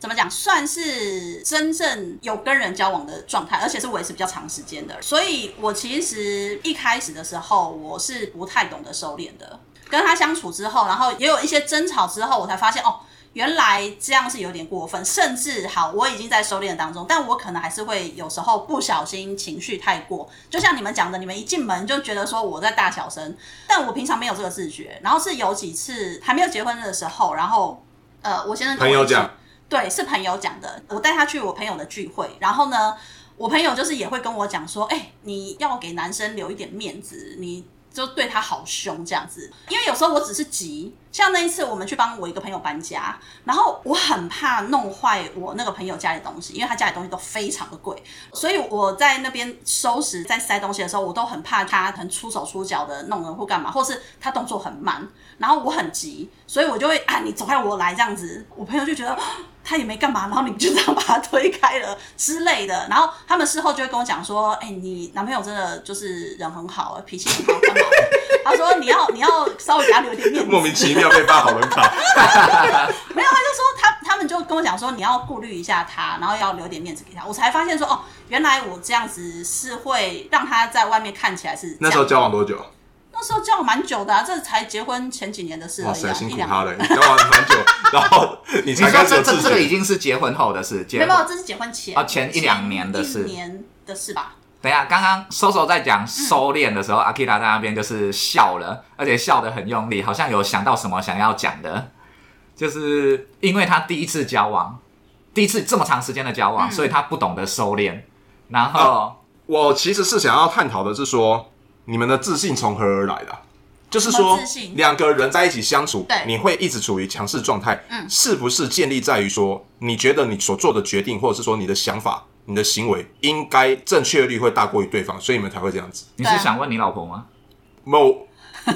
怎么讲，算是真正有跟人交往的状态，而且是维持比较长时间的。所以我其实一开始的时候，我是不太懂得收敛的。跟他相处之后，然后也有一些争吵之后，我才发现哦，原来这样是有点过分。甚至好，我已经在收敛当中，但我可能还是会有时候不小心情绪太过。就像你们讲的，你们一进门就觉得说我在大小声，但我平常没有这个自觉。然后是有几次还没有结婚的时候，然后我先生跟我朋友讲， 对，是朋友讲的。我带他去我朋友的聚会，然后呢，我朋友就是也会跟我讲说，你要给男生留一点面子，你就对他好凶这样子。因为有时候我只是急，像那一次我们去帮我一个朋友搬家，然后我很怕弄坏我那个朋友家里的东西，因为他家里的东西都非常的贵，所以我在那边收拾在塞东西的时候，我都很怕他很出手出脚的弄人或干嘛，或是他动作很慢，然后我很急，所以我就会你走开我来这样子。我朋友就觉得他也没干嘛，然后你就这样把他推开了之类的。然后他们事后就会跟我讲说，你男朋友真的就是人很好，脾气很好，干嘛？他说你要稍微给他留点面子。 莫名其妙被发好人卡。 没有，他就说他们就跟我讲说，你要顾虑一下他，然后要留点面子给他。我才发现说，原来我这样子是会让他在外面看起来是这样。 那时候交往多久？ 那时候交往蛮久的这才结婚前几年的事而已。 哇塞，辛苦他了，你交往蛮久，然后你才开始有自觉。 这个已经是结婚后的事， 没有，这是结婚前前1-2年的事，1 年的事吧。 等一下，刚刚Soso在讲收敛的时候，Akira 在那边就是笑了，而且笑得很用力，好像有想到什么想要讲的。就是因为他第一次交往，第一次这么长时间的交往，所以他不懂得收敛。然后， 我其实是想要探讨的是说，你们的自信从何而来的？就是说，两个人在一起相处，你会一直处于强势状态，是不是建立在于说，你觉得你所做的决定，或者是说你的想法、你的行为，应该正确率会大过于对方，所以你们才会这样子？ 你是想问你老婆吗？ 某。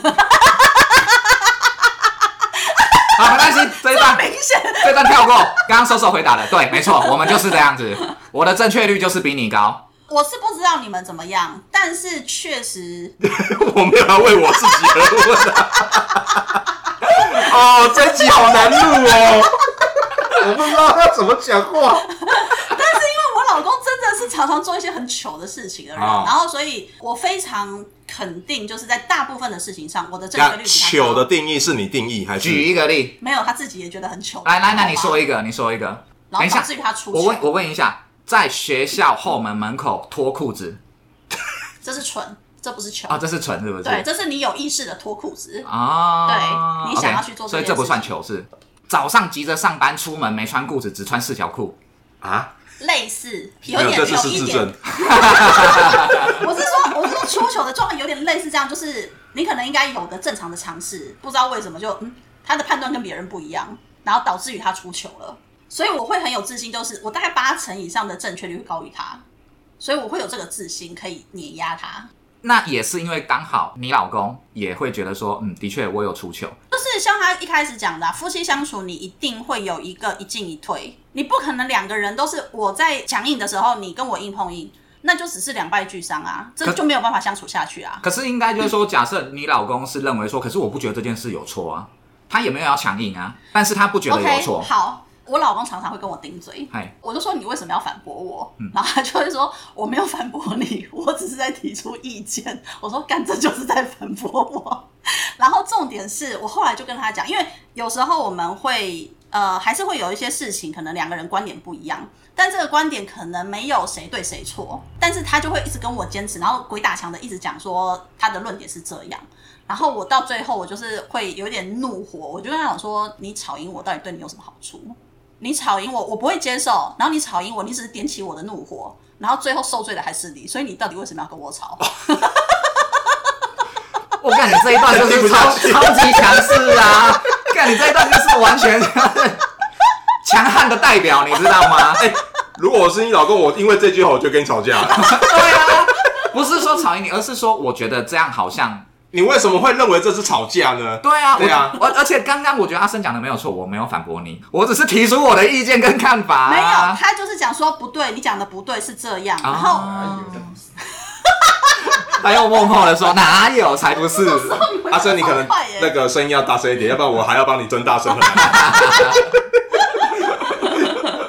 好，没关系，这一段跳过。刚刚Soso回答的，对，没错，我们就是这样子。我的正确率就是比你高。 我是不知道你们怎么样，但是确实， 我没有要为我自己而问哦，这集好难录哦，我不知道要怎么讲话。 但是因为我老公真的是常常做一些很糗的事情的人，然后所以我非常肯定，就是在大部分的事情上，我的正确率比他高。 糗的定义是你定义还是？ 举一个例。 没有，他自己也觉得很糗。 来，那你说一个， 然后导致于他出糗。 我问一下，在学校后门口脱裤子， 这是蠢，这不是糗啊，这是蠢是不是？ 对，这是你有意识的脱裤子啊。 对，你想要去做这件事， 所以这不算糗事。早上急着上班出门没穿裤子，只穿4条裤啊？ 类似，有一点。 这是失智症。 我是说出糗的状况有点类似这样，就是你可能应该有的正常的尝试，不知道为什么就他的判断跟别人不一样，然后导致于他出糗了。所以我会很有自信，就是我大概80%以上的正确率会高于他，所以我会有这个自信可以碾压他。 那也是因为刚好你老公也会觉得说，的确我有出糗。 就是像他一开始讲的夫妻相处你一定会有一个一进一退，你不可能两个人都是我在强硬的时候你跟我硬碰硬，那就只是两败俱伤啊，这就没有办法相处下去啊。 可是应该就是说，假设你老公是认为说，可是我不觉得这件事有错啊，他也没有要强硬啊，但是他不觉得有错。 好，我老公常常会跟我顶嘴，我就说你为什么要反驳我？然后他就会说我没有反驳你，我只是在提出意见。我说干，这就是在反驳我。然后重点是我后来就跟他讲，因为有时候我们会还是会有一些事情，可能两个人观点不一样，但这个观点可能没有谁对谁错，但是他就会一直跟我坚持，然后鬼打墙的一直讲说他的论点是这样。然后我到最后我就是会有点怒火，我就跟他讲说你吵赢我到底对你有什么好处？你吵赢我，我不会接受。然后你吵赢我，你只是点起我的怒火，然后最后受罪的还是你。所以你到底为什么要跟我吵？ 我看你这一段就是超级强势啊！看你这一段就是完全强悍的代表，你知道吗？ 如果我是你老公，我因为这句话我就跟你吵架了。 对啊，不是说吵赢你，而是说我觉得这样好像。 你为什么会认为这是吵架呢？ 对啊，而且刚刚我觉得阿生讲的没有错，我没有反驳你，我只是提出我的意见跟看法。 没有，他就是讲说不对，你讲的不对是这样，然后他又默默的说哪有，才不是。 阿生，你可能那个声音要大声一点，要不然我还要帮你增大声。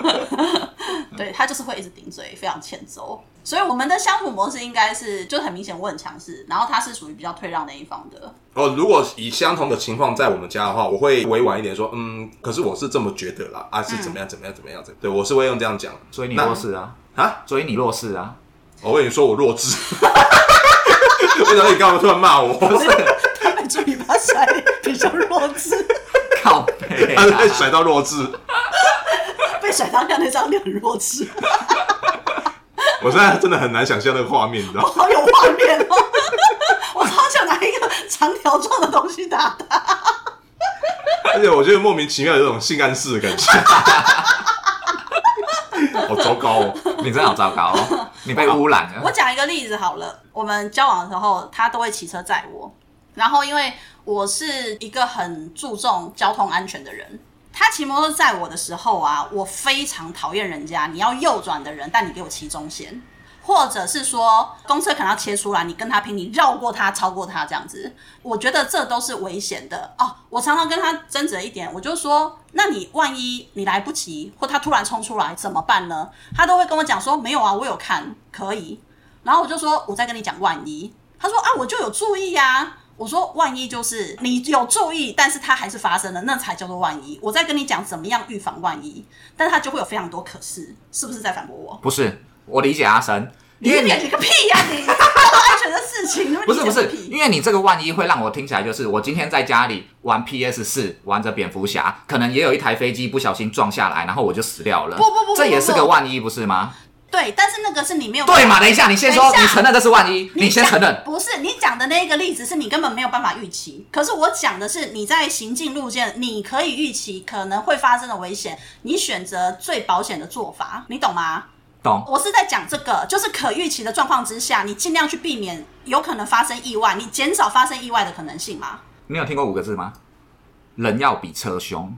对，他就是会一直顶嘴，非常欠揍。所以我们的相处模式应该是，就很明显我很强势，然后他是属于比较退让那一方的。 如果以相同的情况在我们家的话，我会委婉一点说，可是我是这么觉得啦，是怎么样怎么样怎么样，对，我是会用这样讲。 所以你弱势啊？所以你弱势啊？ 我跟你说我弱智。为什么你刚刚突然骂我？ 不是，他被猪尾巴甩比较弱智。 靠北他被甩到弱智。 被甩到那张脸很弱智。 我现在真的很难想象那个画面，你知道吗？ 好有画面哦！我超想拿一个长条状的东西打他。 而且我觉得莫名其妙有这种性暗示的感觉。好糟糕哦！ 你真的好糟糕哦！你被污染了。 我讲一个例子好了，我们交往的时候，他都会骑车载我，然后因为我是一个很注重交通安全的人。他骑摩托车载我的时候啊，我非常讨厌人家你要右转的人，但你给我骑中线，或者是说公车可能要切出来，你跟他拼，你绕过他，超过他这样子，我觉得这都是危险的哦。我常常跟他争执一点，我就说，那你万一你来不及，或他突然冲出来怎么办呢？他都会跟我讲说，没有啊，我有看，可以。然后我就说，我再跟你讲万一。他说啊，我就有注意啊。我说万一就是你有注意，但是它还是发生了，那才叫做万一。我在跟你讲怎么样预防万一，但是他就会有非常多可是，是不是在反驳我？ 不是，我理解阿生，因为你个屁呀、你交通安全的事情， 不是，因为你这个万一会让我听起来就是我今天在家里玩 PS4，玩着蝙蝠侠，可能也有一台飞机不小心撞下来，然后我就死掉了。 不， 这也是个万一，不是吗？ 对，但是那个是你没有对嘛？等一下，你先说，你承认这是万一，你先承认。 不是你讲的那个例子是你根本没有办法预期，可是我讲的是你在行进路线，你可以预期可能会发生的危险，你选择最保险的做法，你懂吗？ 懂。 我是在讲这个，就是可预期的状况之下，你尽量去避免有可能发生意外，你减少发生意外的可能性嘛。 你有听过5个字吗？人要比车凶。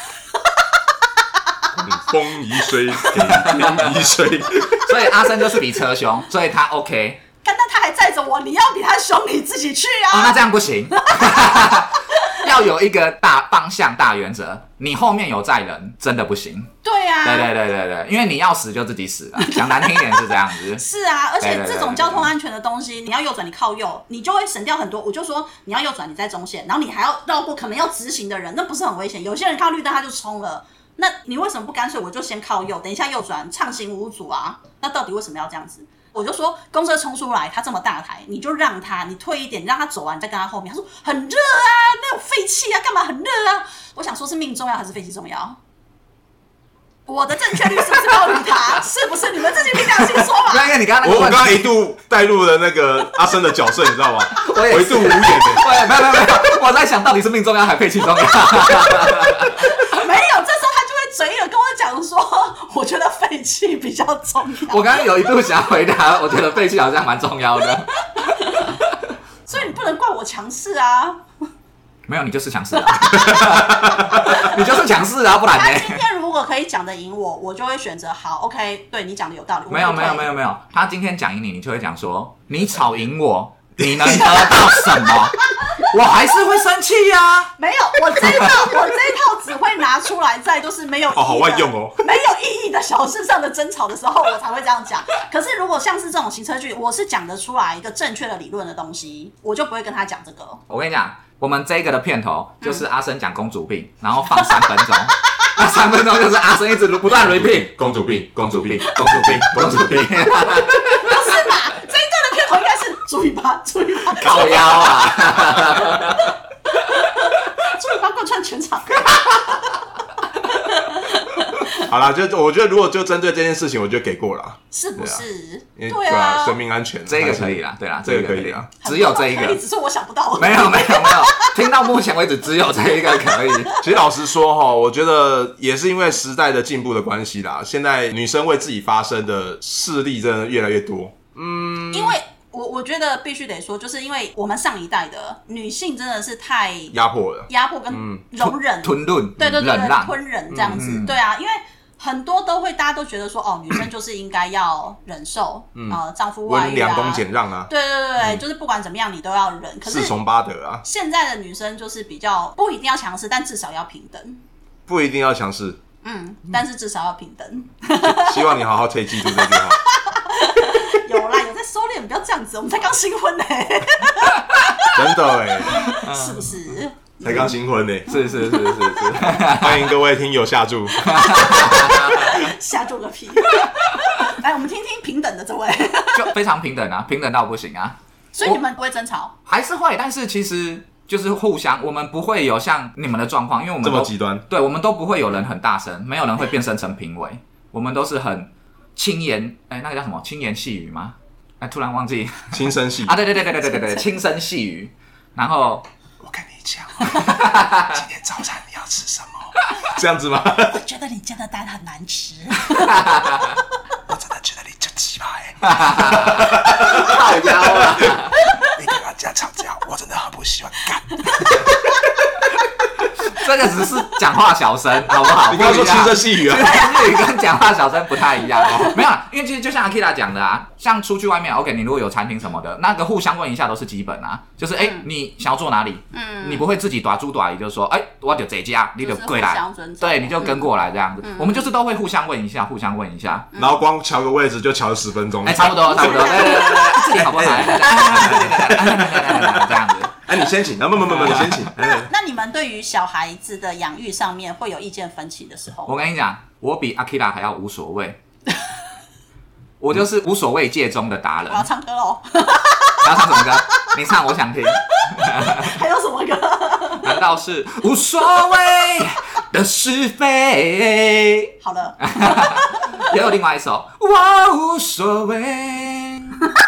风一吹，天一吹， 所以阿生就是比车凶，所以他 OK。 但他还载着我，你要比他凶，你自己去啊！ 哦，那这样不行，要有一个大方向、大原则。你后面有载人，真的不行。 对啊， 对，因为你要死就自己死了，讲难听一点是这样子。 是啊，而且这种交通安全的东西，你要右转，你靠右，你就会省掉很多。我就说你要右转，你在中线，然后你还要绕过可能要直行的人，那不是很危险？有些人看到绿灯他就冲了。那你为什么不干脆我就先靠右，等一下右转，畅行无阻啊？那到底为什么要这样子？我就说公车冲出来，他这么大台，你就让他，你退一点，你让他走完，你再跟他后面。他说很热啊，那有废气啊，干嘛很热啊？我想说是命重要还是废气重要？我的正确率是不是高于他？是不是？你们自己凭良心说嘛。 因为你刚刚我刚刚一度带入了那个阿生的角色，你知道吗？ 我也一度无言的。 没有，我在想到底是命重要还是废气重要。 没有，这时候他就会嘴了跟我讲说，我觉得废气比较重要。 我刚刚有一度想回答，我觉得废气好像蛮重要的。 所以你不能怪我强势啊。 没有，你就是强势啊。你就是强势啊，不然呢？ 他今天如果可以讲得赢我，我就会选择好 OK， 对你讲的有道理。 没有，他今天讲赢你，你就会讲说你吵赢我，你能得到什么？我还是会生气呀。 没有，我这一套只会拿出来在就是没有意义的好万用哦， 没有意义的小事上的争吵的时候，我才会这样讲。可是如果像是这种行车剧，我是讲得出来一个正确的理论的东西，我就不会跟他讲这个。 我跟你讲，我们这个的片头就是阿生讲公主病，然后放3分钟。那3分钟就是阿生一直不断 repeat 公主病，公主病，公主病，公主病。 不是嘛？这一段的片头应该是注意吧，注意吧， 靠腰啊！ 注意吧，贯穿全场。 好啦，就我觉得如果就针对这件事情，我就给过了， 是不是？ 对啊，生命安全这个可以啦，对啦， 这个可以啦， 只有这一个， 只是我想不到。 没有，听到目前为止只有这一个可以。 其实老实说哈，我觉得也是因为时代的进步的关系啦，现在女生为自己发声的势力真的越来越多。 因为我觉得必须得说，就是因为我们上一代的女性真的是太压迫跟容忍、 吞论， 对， 忍让、 吞忍这样子，对啊，因为很多大家都觉得说，哦，女生就是应该要忍受，丈夫外遇啊， 温良恭俭让啊， 对，就是不管怎么样你都要忍。可是四从八德啊， 现在的女生就是比较不一定要强势，但至少要平等。 不一定要强势， 但是至少要平等。 希望你好好可以记住这句话。 有啦，有在收敛，不要这样子，我们才刚新婚呢、 真的哎， 是不是？ 才刚新婚呢。 是， 欢迎各位听友下注。 下注个屁！来，我们听听平等的这位， 就非常平等啊，平等到不行啊。 所以你们不会争吵？ 还是会，但是其实就是互相，我们不会有像你们的状况，因为我们这么极端， 对，我们都不会有人很大声，没有人会变身成评委，我们都是很轻言，那个叫什么？轻言细语吗？突然忘记轻声细语啊，对，轻声细语。然后我跟你讲，今天早餐你要吃什么？这样子吗？ 我觉得你煎的蛋很难吃。 我真的觉得你就鸡巴好妖啊！ 你跟人家吵架，我真的很不喜欢干。 这个只是讲话小声，好不好？ 你刚刚说轻声细语啊？ 轻语跟讲话小声不太一样哦。没有啦，因为其实就像 Akira 讲的啊，像出去外面 ，OK， 你如果有餐厅什么的，那个互相问一下都是基本啊。就是你想要坐哪里？你不会自己打猪打鱼，就说我就这家，你就过来，对，你就跟过来这样子。我们就是都会互相问一下， 然后光瞧个位置就瞧了10分钟。 差不多，对，这里好不好？这样子。 你先请，不，你先请。 那你们对于小孩子的养育上面会有意见分歧的时候？ 我跟你讲，我比 Akira 还要无所谓，我就是无所谓界中的达人。 我要唱歌喽！ 你要唱什么歌？你唱，我想听。 还有什么歌？ 难道是无所谓的是非？ 好了， 也有另外一首，我无所谓。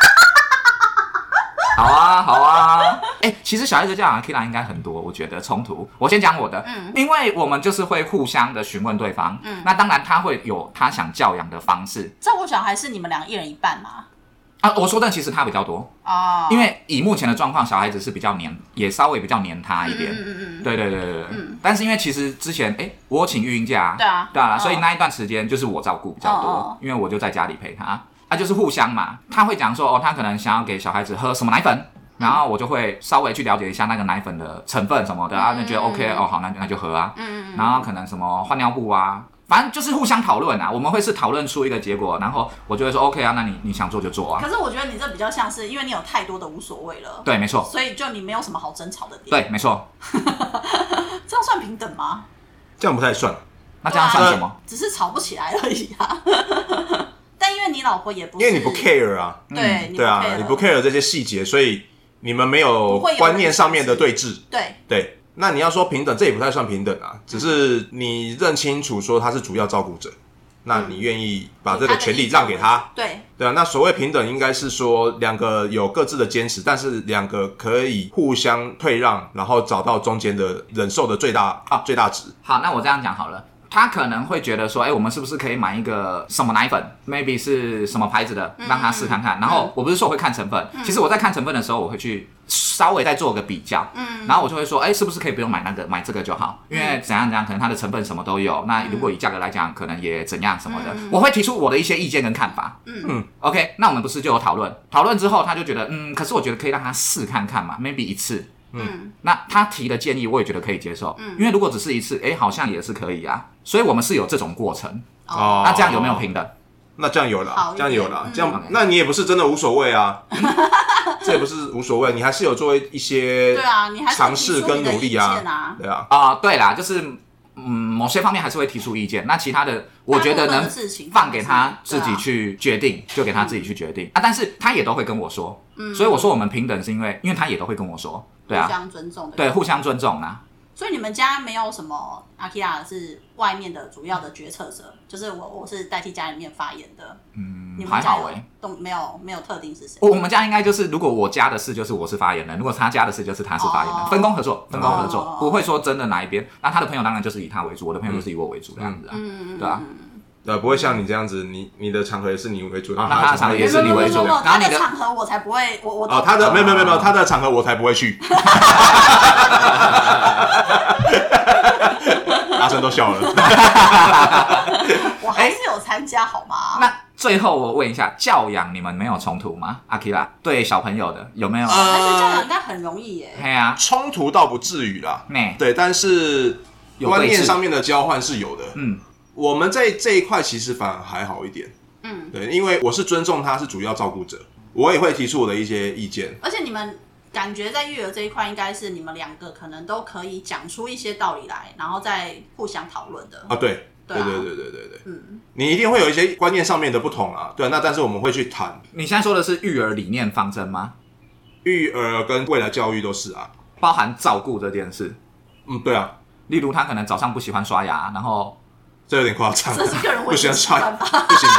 好啊，其实小孩子教养 Akira 应该很多，我觉得冲突。我先讲我的，因为我们就是会互相的询问对方，那当然他会有他想教养的方式。 照顾小孩是你们两个一人一半吗？ 我说的其实他比较多哦，因为以目前的状况，小孩子是比较黏，也稍微比较黏他一点。对。但是因为其实之前我有请育婴假，对啊，所以那一段时间就是我照顾比较多，因为我就在家里陪他。就是互相嘛，他会讲说他可能想要给小孩子喝什么奶粉，然后我就会稍微去了解一下那个奶粉的成分什么的就觉得 OK 好，那就喝啊。然后可能什么换尿布啊，反正就是互相讨论啊。我们会是讨论出一个结果，然后我就会说 OK 啊，那你想做就做啊。 可是我觉得你这比较像是因为你有太多的无所谓了， 对，没错， 所以就你没有什么好争吵的点。 对，没错。 这样算平等吗？ 这样不太算。 那这样算什么？ 只是吵不起来而已啊。但因为你老婆也不是， 因为你不 care 啊， 对啊，你不 care 这些细节，所以你们没有观念上面的对峙。对，那你要说平等，这也不太算平等啊，只是你认清楚说他是主要照顾者，那你愿意把这个权利让给他。 对啊，那所谓平等应该是说两个有各自的坚持，但是两个可以互相退让，然后找到中间的忍受的最大值。 好，那我这样讲好了。他可能会觉得说，我们是不是可以买一个什么奶粉 ，maybe 是什么牌子的，让他试看看。然后我不是说我会看成分，其实我在看成分的时候，我会去稍微再做个比较，然后我就会说，是不是可以不用买那个，买这个就好，因为怎样，可能它的成分什么都有。那如果以价格来讲，可能也怎样什么的，我会提出我的一些意见跟看法。OK， 那我们不是就有讨论之后，他就觉得，可是我觉得可以让他试看看嘛 ，maybe 一次。那他提的建议我也觉得可以接受，因为如果只是一次，好像也是可以啊，所以我们是有这种过程。那这样有没有平等？ 那这样有了，这样，那你也不是真的无所谓啊，这也不是无所谓，你还是有做一些尝试跟努力啊，对啊， 对啦，就是某些方面还是会提出意见，那其他的我觉得能放给他自己去决定，就给他自己去决定啊。但是他也都会跟我说，所以我说我们平等是因为他也都会跟我说，对啊， 互相尊重的， 对，互相尊重啊。 所以你们家没有什么Akira是外面的主要的决策者，就是我是代替家里面发言的。你们家都没有特定是谁？ 我们家应该就是，如果我家的事就是我是发言人，如果他家的事就是他是发言人，分工合作，不会说真的哪一边。那他的朋友当然就是以他为主，我的朋友就是以我为主这样子啊，对啊。 不会像你这样子，你的场合也是你为主， 然后他的场合也是你为主，然后你的场合我才不会， 他的没有，他的场合我才不会去。阿生都笑了。 我还是有参加好吗？ 那最后我问一下，教养你们没有冲突吗 ？Akira 对小朋友的有没有？ 但是教养应该很容易耶。 对啊， 冲突倒不至于啦。对，但是观念上面的交换是有的。 我们在这一块其实反而还好一点，对，因为我是尊重他是主要照顾者，我也会提出我的一些意见。 而且你们感觉在育儿这一块，应该是你们2个可能都可以讲出一些道理来，然后再互相讨论的。 啊，对。对，你一定会有一些观念上面的不同啊，对啊，那但是我们会去谈。 你现在说的是育儿理念方针吗？ 育儿跟未来教育都是啊， 包含照顾这件事。 对啊。 例如他可能早上不喜欢刷牙，然后这有点夸张， 这是个人不喜欢刷牙， 吧？ 不行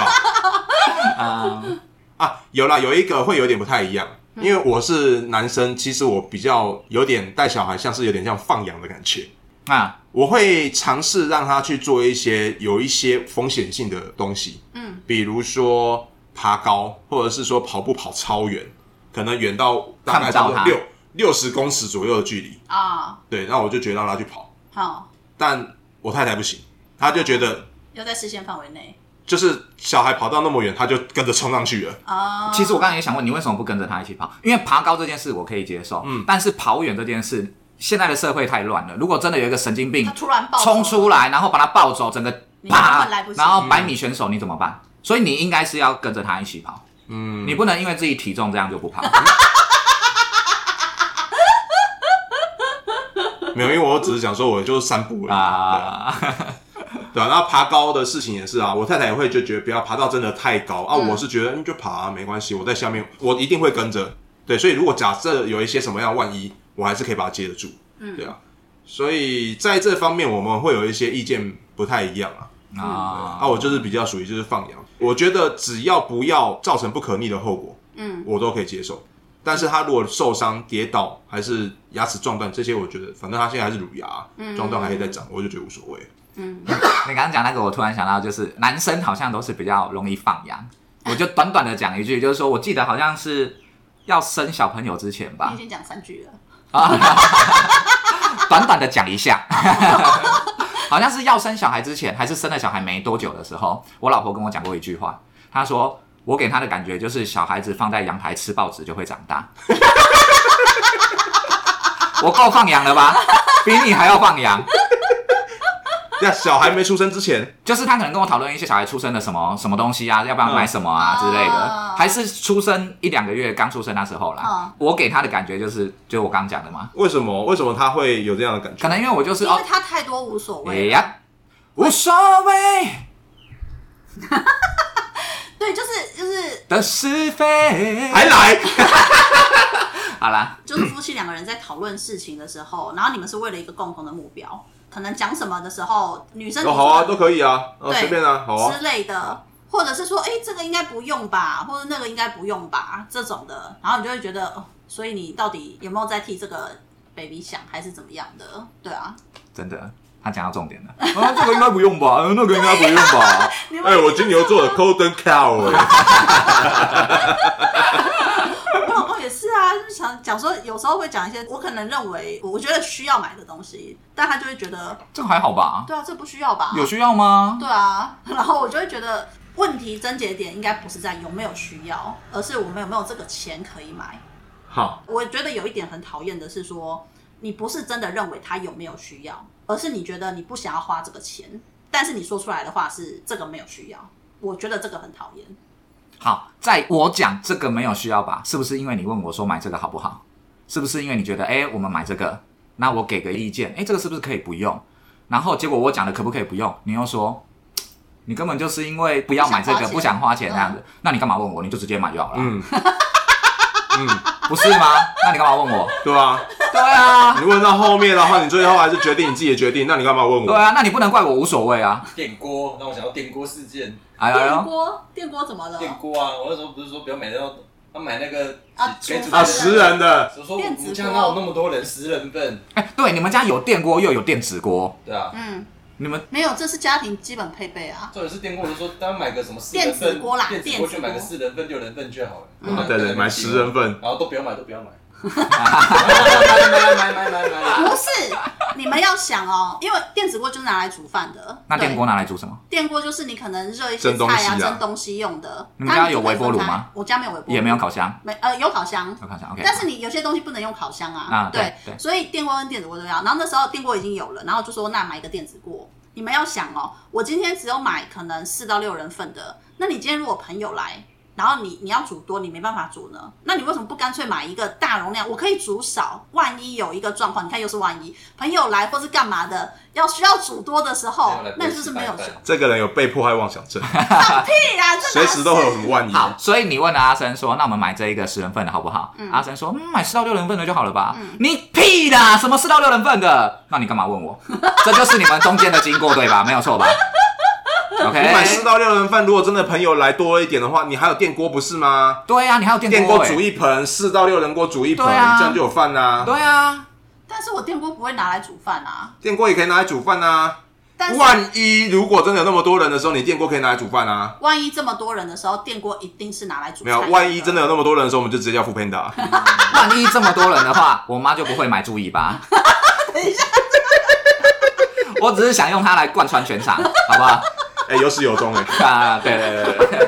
吧？有啦，有一个会有点不太一样，因为我是男生，其实我比较有点带小孩，像是有点像放养的感觉啊。我会尝试让他去做有一些风险性的东西，比如说爬高，或者是说跑步跑超远，可能远到大概差不多60公尺左右的距离啊。对，那我就觉得让他去跑，但我太太不行，她就觉得要在视线范围内， 就是小孩跑到那么远，他就跟着冲上去了。 其实我刚才也想问你，为什么不跟着他一起跑？因为爬高这件事我可以接受，但是跑远这件事。现在的社会太乱了，如果真的有一个神经病突然冲出来，然后把他抱走，整个啪， 然后100米选手你怎么办？所以你应该是要跟着他一起跑，你不能因为自己体重这样就不跑。 没有，因为我只是讲说我就是3步而已。对啊，然后爬高的事情也是啊，我太太也会就觉得不要爬到真的太高啊，我是觉得就爬啊，没关系，我在下面我一定会跟着。对，所以如果假设有一些什么样的万一，我还是可以把它接得住，对啊，所以在这方面我们会有一些意见不太一样啊。我就是比较属于就是放养，我觉得只要不要造成不可逆的后果，我都可以接受。但是他如果受伤、跌倒，还是牙齿撞断，这些我觉得反正他现在还是乳牙，撞断还可以再长，我就觉得无所谓。 你刚刚讲那个，我突然想到，就是男生好像都是比较容易放养。我就短短的讲一句，就是说我记得好像是要生小朋友之前吧， 你已经讲3句了。 短短的讲一下，好像是要生小孩之前，还是生了小孩没多久的时候，我老婆跟我讲过一句话，她说我给她的感觉就是小孩子放在阳台吃报纸就会长大。我够放养了吧？比你还要放养。 那小孩没出生之前， 就是他可能跟我讨论一些小孩出生的什么东西啊，要不要买什么啊之类的，还是出生1-2个月刚出生那时候啦。我给他的感觉就是我刚讲的嘛。 为什么他会有这样的感觉？ 可能因为我就是因为他太多无所谓呀，无所谓。 对，就是的是非还来。 好啦， 就是夫妻2个人在讨论事情的时候，然后你们是为了一个共同的目标。可能讲什么的时候，女生好啊，都可以啊，随便啊，好啊之类的，或者是说，这个应该不用吧，或者那个应该不用吧，这种的，然后你就会觉得，所以你到底有没有在替这个 baby 想，还是怎么样的？对啊， 真的，他讲到重点了。这个应该不用吧，那个应该不用吧。 我金牛座的 golden cow。 是啊，就想讲说，有时候会讲一些我可能认为我觉得需要买的东西，但他就会觉得这个还好吧？ 对啊，这不需要吧？ 有需要吗？ 对啊，然后我就会觉得问题症结点应该不是在有没有需要，而是我们有没有这个钱可以买。 好， 我觉得有一点很讨厌的是说，你不是真的认为他有没有需要，而是你觉得你不想要花这个钱，但是你说出来的话是这个没有需要，我觉得这个很讨厌。 好，在我讲这个没有需要吧，是不是因为你问我说买这个好不好？是不是因为你觉得我们买这个，那我给个意见，这个是不是可以不用？然后结果我讲的可不可以不用，你又说你根本就是因为不要买这个，不想花钱这样子，那你干嘛问我？你就直接买就好了。不是吗？那你干嘛问我？ 对啊， 对啊。 你问到后面的话，你最后还是决定你自己的决定，那你干嘛问我？ 对啊，那你不能怪我无所谓啊。 电锅，让我想到电锅事件。 电锅怎么了？ 电锅啊，我那时候不是说不要买要买那个 10人的。 我说我们家哪有那么多人，10人份？ 对，你们家有电锅又有电子锅。 对啊。 你们没有，这是家庭基本配备啊。 重点是电锅，我就说单买个什么4人份电子锅啦， 电子锅就买个4人份、6人份就好了。 对，买10人份， 然后都不要买。买， 不是，你们要想哦，因为电子锅就是拿来煮饭的。 那电锅拿来煮什么？ 电锅就是你可能热一些菜啊、蒸东西用的。 你们家有微波炉吗？ 我家没有微波炉， 也没有烤箱。 有烤箱。 有烤箱 ，OK。 但是你有些东西不能用烤箱啊。对，所以电锅跟电子锅都要。然后那时候电锅已经有了，然后就说那买一个电子锅。 你们要想哦，我今天只有买可能4到6人份的，那你今天如果朋友来，然后你要煮多，你没办法煮呢，那你为什么不干脆买一个大容量？我可以煮少，万一有一个状况，你看又是万一，朋友来或是干嘛的，需要煮多的时候，那就是没有酒。 这个人有被迫害妄想症， 放屁啦！ 随时都会有什么万一。 好，所以你问了阿生说，那我们买这一个10人份的好不好？阿生说，买4到6人份的就好了吧？你屁啦，什么4到6人份的？那你干嘛问我？这就是你们中间的经过对吧？没有错吧？OK， 你买4到6人份，如果真的朋友来多一点的话，你还有电锅不是吗？ 对啊，你还有电锅， 电锅煮一盆，4到6人锅煮一盆，这样就有饭啦。 对啊， 但是我电锅不会拿来煮饭啊。 电锅也可以拿来煮饭啊。 但是万一如果真的有那么多人的时候，你电锅可以拿来煮饭啊。 万一这么多人的时候，电锅一定是拿来煮菜。 没有，万一真的有那么多人的时候，我们就直接叫 Foodpanda。 万一这么多人的话，我妈就不会买注意吧？ 等一下， 我只是想用它来贯穿全场，好不好？ 有始有终啊，对。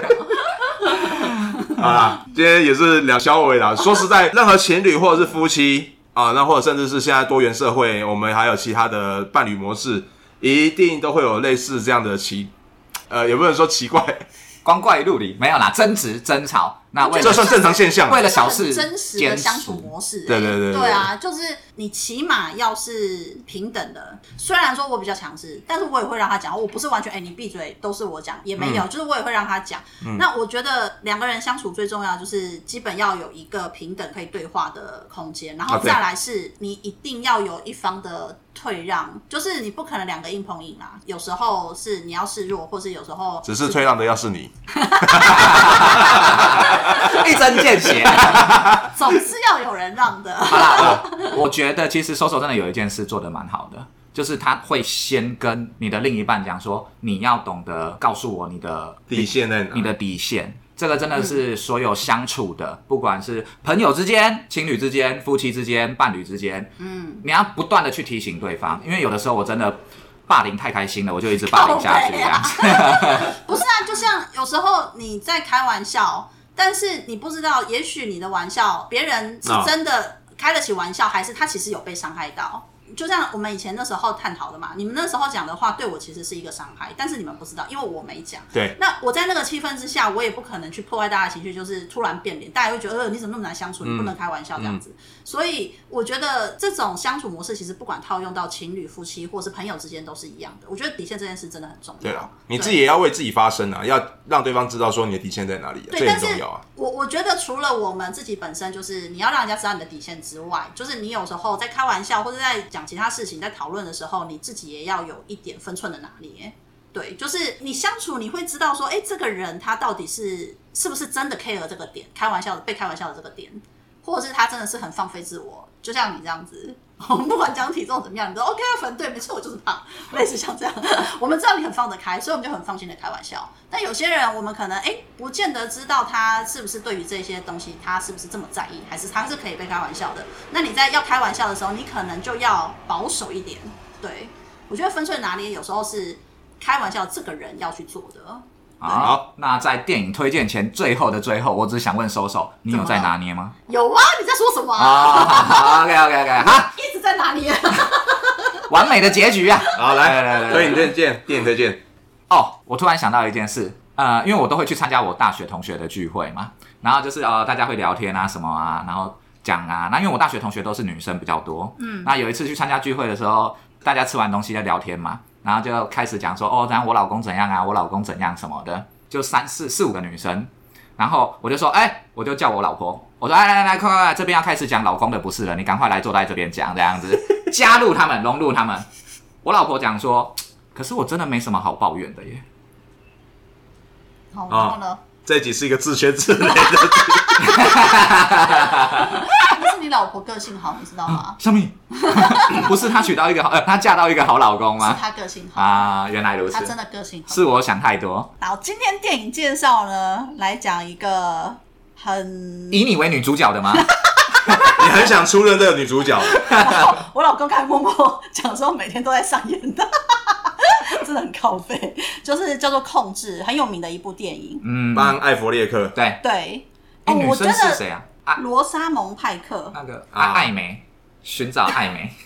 好啦，今天也是聊小伟啦。说实在，任何情侣或者是夫妻啊，那或者甚至是现在多元社会，我们还有其他的伴侣模式，一定都会有类似这样的有没有人说奇怪？ 光怪陆离没有啦，争执争吵，那这算正常现象。 为了小事真实的相处模式、 对对啊，就是你起码要是平等的。虽然说我比较强势，但是我也会让他讲，我不是完全你闭嘴都是我讲，也没有，就是我也会让他讲。那我觉得2个人相处最重要就是基本要有一个平等可以对话的空间，然后再来是你一定要有一方的退让，就是你不可能2个硬碰硬啦，有时候是你要示弱，或是有时候只是退让的要是你。 一针见血， 总是要有人让的。 好啦，我觉得其实Soso真的有一件事做得蛮好的，就是他会先跟你的另一半讲说，你要懂得告诉我你的底线在哪， 你的底线。这个真的是所有相处的，不管是朋友之间、情侣之间、夫妻之间、伴侣之间，你要不断的去提醒对方，因为有的时候我真的霸凌太开心了，我就一直霸凌下去这样子。 不是啊，就像有时候你在开玩笑，但是你不知道，也许你的玩笑别人是真的开得起玩笑，还是他其实有被伤害到。就像我们以前那时候探讨的嘛，你们那时候讲的话对我其实是一个伤害，但是你们不知道，因为我没讲。 对。 那我在那个气氛之下，我也不可能去破坏大家的情绪，就是突然变脸，大家会觉得你怎么那么难相处，你不能开玩笑这样子。所以我觉得这种相处模式其实不管套用到情侣、夫妻或是朋友之间都是一样的。我觉得底线这件事真的很重要。 对了，你自己也要为自己发声啊，要让对方知道说你的底线在哪里，这很重要啊。 我觉得除了我们自己本身就是你要让人家知道你的底线之外，就是你有时候在开玩笑或者在讲其他事情，在讨论的时候，你自己也要有一点分寸的拿捏。对，就是你相处你会知道说，这个人他到底是不是真的 care 这个点，开玩笑的被开玩笑的这个点，或者是他真的是很放飞自我，就像你这样子。我们不管讲体重怎么样，你都 OK 粉对，没错，我就是胖，类似像这样，我们知道你很放得开，所以我们就很放心的开玩笑。但有些人，我们可能不见得知道他是不是对于这些东西，他是不是这么在意，还是他是可以被开玩笑的。那你在要开玩笑的时候，你可能就要保守一点。对，我觉得分寸拿捏有时候是开玩笑这个人要去做的。 好，那在电影推荐前最后的最后，我只想问Soso，你有在拿捏吗？ 有啊，你在说什么啊 ？OK， 好， 一直在拿捏。 完美的结局啊！ 好，来，推影推荐，电影推荐。 我突然想到一件事，因为我都会去参加我大学同学的聚会嘛，然后就是大家会聊天啊什么啊，然后讲啊，那因为我大学同学都是女生比较多，那有一次去参加聚会的时候，大家吃完东西在聊天嘛。然后就开始讲说然后我老公怎样啊，我老公怎样什么的，就四五个女生，然后我就说我就叫我老婆，我说来快，这边要开始讲老公的不是了，你赶快来坐在这边讲这样子，加入他们，融入他们。我老婆讲说，可是我真的没什么好抱怨的耶。 好，然后呢？ 这一集是一个自宣自擂的。 是你老婆个性好，你知道吗？ 什么？不是她娶到一个她嫁到一很好老公吗？ 是她个性好啊，原来如此。 她真的个性好， 是我想太多。 好，今天电影介绍呢，来讲一个很以你为女主角的吗？ 你很想出任这个女主角？ 我老公还默默讲说每天都在上演的。真的很靠背，就是叫做《控制》，很有名的一部电影。 帮艾弗列克。 对。 女生是谁啊？ 罗莎蒙派克。 那个艾美，寻找艾美。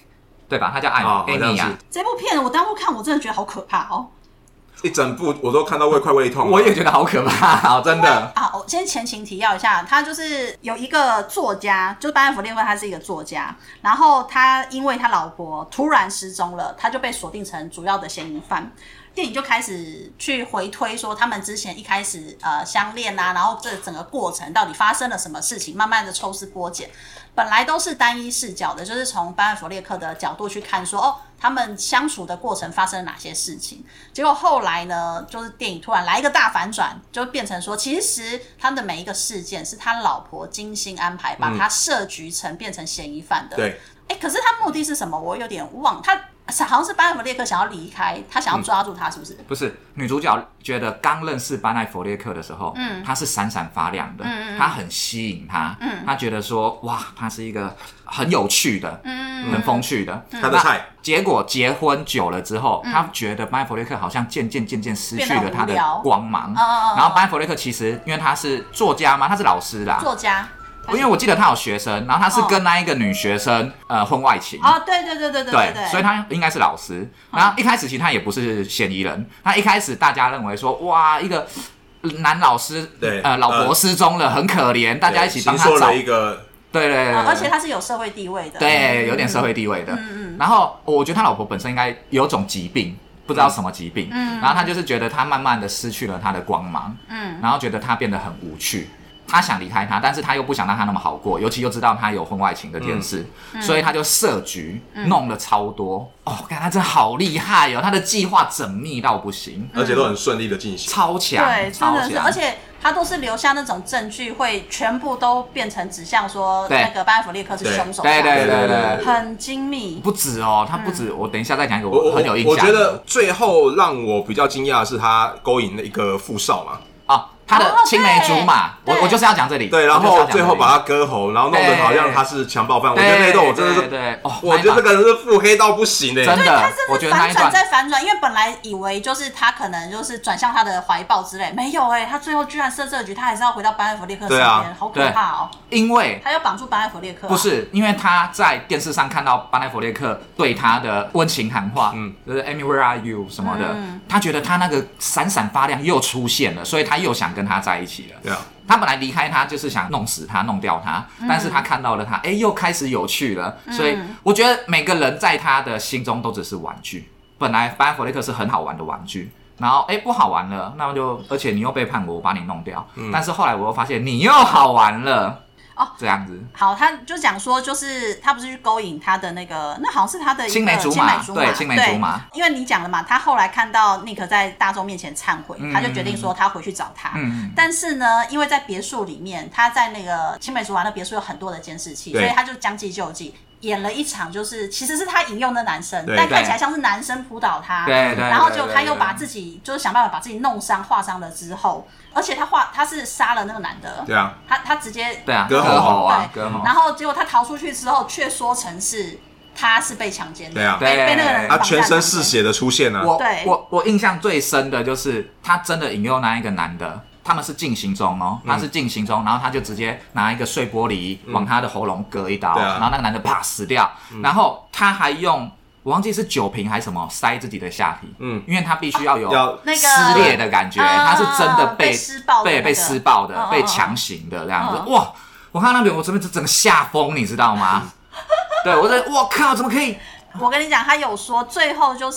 对吧？他叫艾米亚。 这部片我当初看，我真的觉得好可怕哦。 一整部我都看到快胃痛， 我也觉得好可怕，真的。 我先前情提要一下，他就是有一个作家，就是班艾弗列克，他是一个作家，然后他因为他老婆突然失踪了，他就被锁定成主要的嫌疑犯。电影就开始去回推说他们之前一开始相恋啊，然后这整个过程到底发生了什么事情，慢慢的抽丝剥茧。本来都是单一视角的，就是从班艾弗列克的角度去看说他们相处的过程发生了哪些事情。结果后来呢，就是电影突然来一个大反转，就变成说其实他们的每一个事件是他老婆精心安排，把他设局成变成嫌疑犯的。 对。 可是他目的是什么？我有点忘。他好像是班艾弗列克想要离开，他想要抓住他，是不是？ 不是，女主角觉得刚认识班艾弗列克的时候，他是闪闪发亮的，他很吸引他，他觉得说哇，他是一个很有趣的，很风趣的， 他的菜。 结果结婚久了之后，他觉得班艾弗列克好像渐渐失去了他的光芒。然后班艾弗列克其实因为他是作家嘛，他是老师啦， 作家。 因为我记得他有学生，然后他是跟那一个女学生婚外情。 对， 所以他应该是老师。然后一开始其实他也不是嫌疑人，他一开始大家认为说哇，一个男老师老婆失踪了，很可怜，大家一起帮他找了一个。 对， 而且他是有社会地位的， 对，有点社会地位的。然后我觉得他老婆本身应该有种疾病，不知道什么疾病。然后他就是觉得他慢慢的失去了他的光芒，然后觉得他变得很无趣。他想离开他，但是他又不想让他那么好过，尤其又知道他有婚外情这件事，所以他就设局弄了超多。看他真的好厉害哦，他的计划缜密到不行， 而且都很顺利的进行， 超强， 对，真的是，而且他都是留下那种证据，会全部都变成指向说那个班艾弗列克是凶手， 对， 很精密。 不止哦，他不止，我等一下再讲一个我很有印象。 我觉得最后让我比较惊讶的是他勾引了一个富少嘛。 他的青梅竹马，我就是要讲这里。 对，然后最后把他割喉，然后弄得好像他是强暴犯。我觉得那一段我真的是，我觉得这个人是腹黑到不行的。 真的， 我觉得反转再反转，因为本来以为就是他可能就是转向他的怀抱之类，没有他最后居然设这局，他还是要回到班艾弗列克身边，好可怕哦。 因为他要绑住班艾弗列克， 不是因为他在电视上看到班艾弗列克对他的温情喊话，就是 Amy Where are you 什么的，他觉得他那个闪闪发亮又出现了，所以他又想跟他在一起了。 对啊， 他本来离开他就是想弄死他、弄掉他，但是他看到了他，又开始有趣了。所以我觉得每个人在他的心中都只是玩具。本来班艾弗列克是很好玩的玩具，然后不好玩了，那么就而且你又背叛我把你弄掉。但是后来我又发现你又好玩了。这样子。 好，他就讲说，就是他不是去勾引他的那个，那好像是他的青梅竹马，对，青梅竹马。 因为你讲了嘛，他后来看到 Nick 在大众面前忏悔，他就决定说他回去找他。但是呢，因为在别墅里面，他在那个青梅竹马那别墅有很多的监视器，所以他就将计就计。演了一场，就是其实是他引诱的男生，但看起来像是男生扑倒他，然后就他又把自己就是想办法把自己弄伤、划伤了之后，而且他是杀了那个男的， 对啊， 他直接割喉啊， 然后结果他逃出去之后，却说成是他是被强奸的， 对啊， 被那个人他全身是血的出现啊， 我印象最深的就是他真的引诱那一个男的。他们是进行中他是进行中，然后他就直接拿一个碎玻璃往他的喉咙割一刀，然后那个男的啪死掉，然后他还用我忘记是酒瓶还是什么塞自己的下体，因为他必须要有撕裂的感觉，他是真的被施暴的，被强行的这样子，哇！我看到那边我这边整个吓疯，你知道吗？对，我在我靠，怎么可以？ 我跟你讲，他有说最后就是，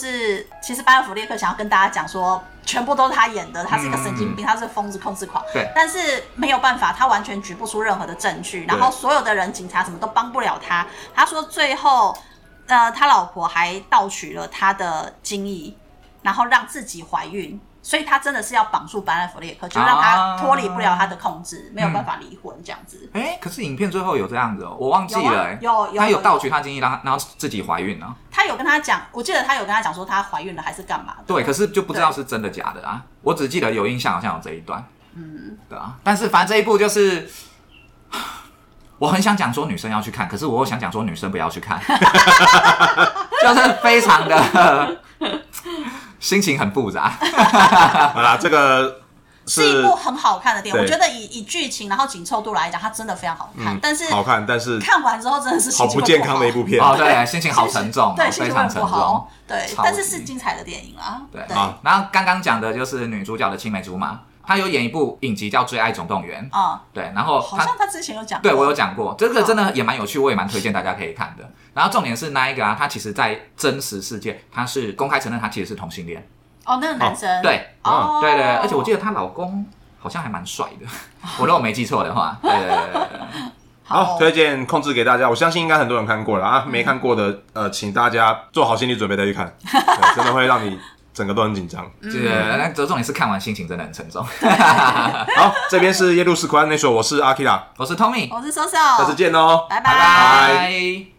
其实班艾弗列克想要跟大家讲说，全部都是他演的，他是一个神经病，他是个疯子、控制狂。 对， 但是没有办法，他完全举不出任何的证据，然后所有的人、警察什么都帮不了他。他说最后，他老婆还盗取了他的精液，然后让自己怀孕。所以他真的是要绑住班艾弗列克，就让他脱离不了他的控制，没有办法离婚这样子。 可是影片最后有这样子我忘记了。他有盗取他精液，然后自己怀孕了。 他有跟他讲，我记得他有跟他讲说他怀孕了还是干嘛的。 对，可是就不知道是真的假的啊。我只记得有印象，好像有这一段。对啊。但是反正这一部就是，我很想讲说女生要去看，可是我又想讲说女生不要去看，就是非常的。心情很复杂。 好啦，这个是一部很好看的电影。我对觉得以剧情然后紧凑度来讲，它真的非常好看。但是好看，但是看完之后真的是好心情会不健康的一部片。 哦，对，心情好沉重， 对，心情会非常沉重不好。。对， 超级但是是精彩的电影啦。 对， 对， 好然后刚刚讲的就是女主角的青梅竹马，她有演一部影集叫《最爱总动员》。对，然后她好像他之前有讲过。 对我有讲过，这个真的也蛮有趣，我也蛮推荐大家可以看的。然后重点是那一个啊，他其实在真实世界，他是公开承认他其实是同性恋。 哦，那个男生。 对， 哦， 对对，而且我记得她老公好像还蛮帅的，我如果没记错的话。对对对对对。 好，推荐控制给大家，我相信应该很多人看过了啊，没看过的请大家做好心理准备再去看，对，真的会让你整个都很紧张。 这个那重点是看完心情真的很沉重。 好，这边是耶路斯宽那所，我是阿 Kira， 我是 Tommy， 我是 Soso， 下次见哦， 拜拜拜。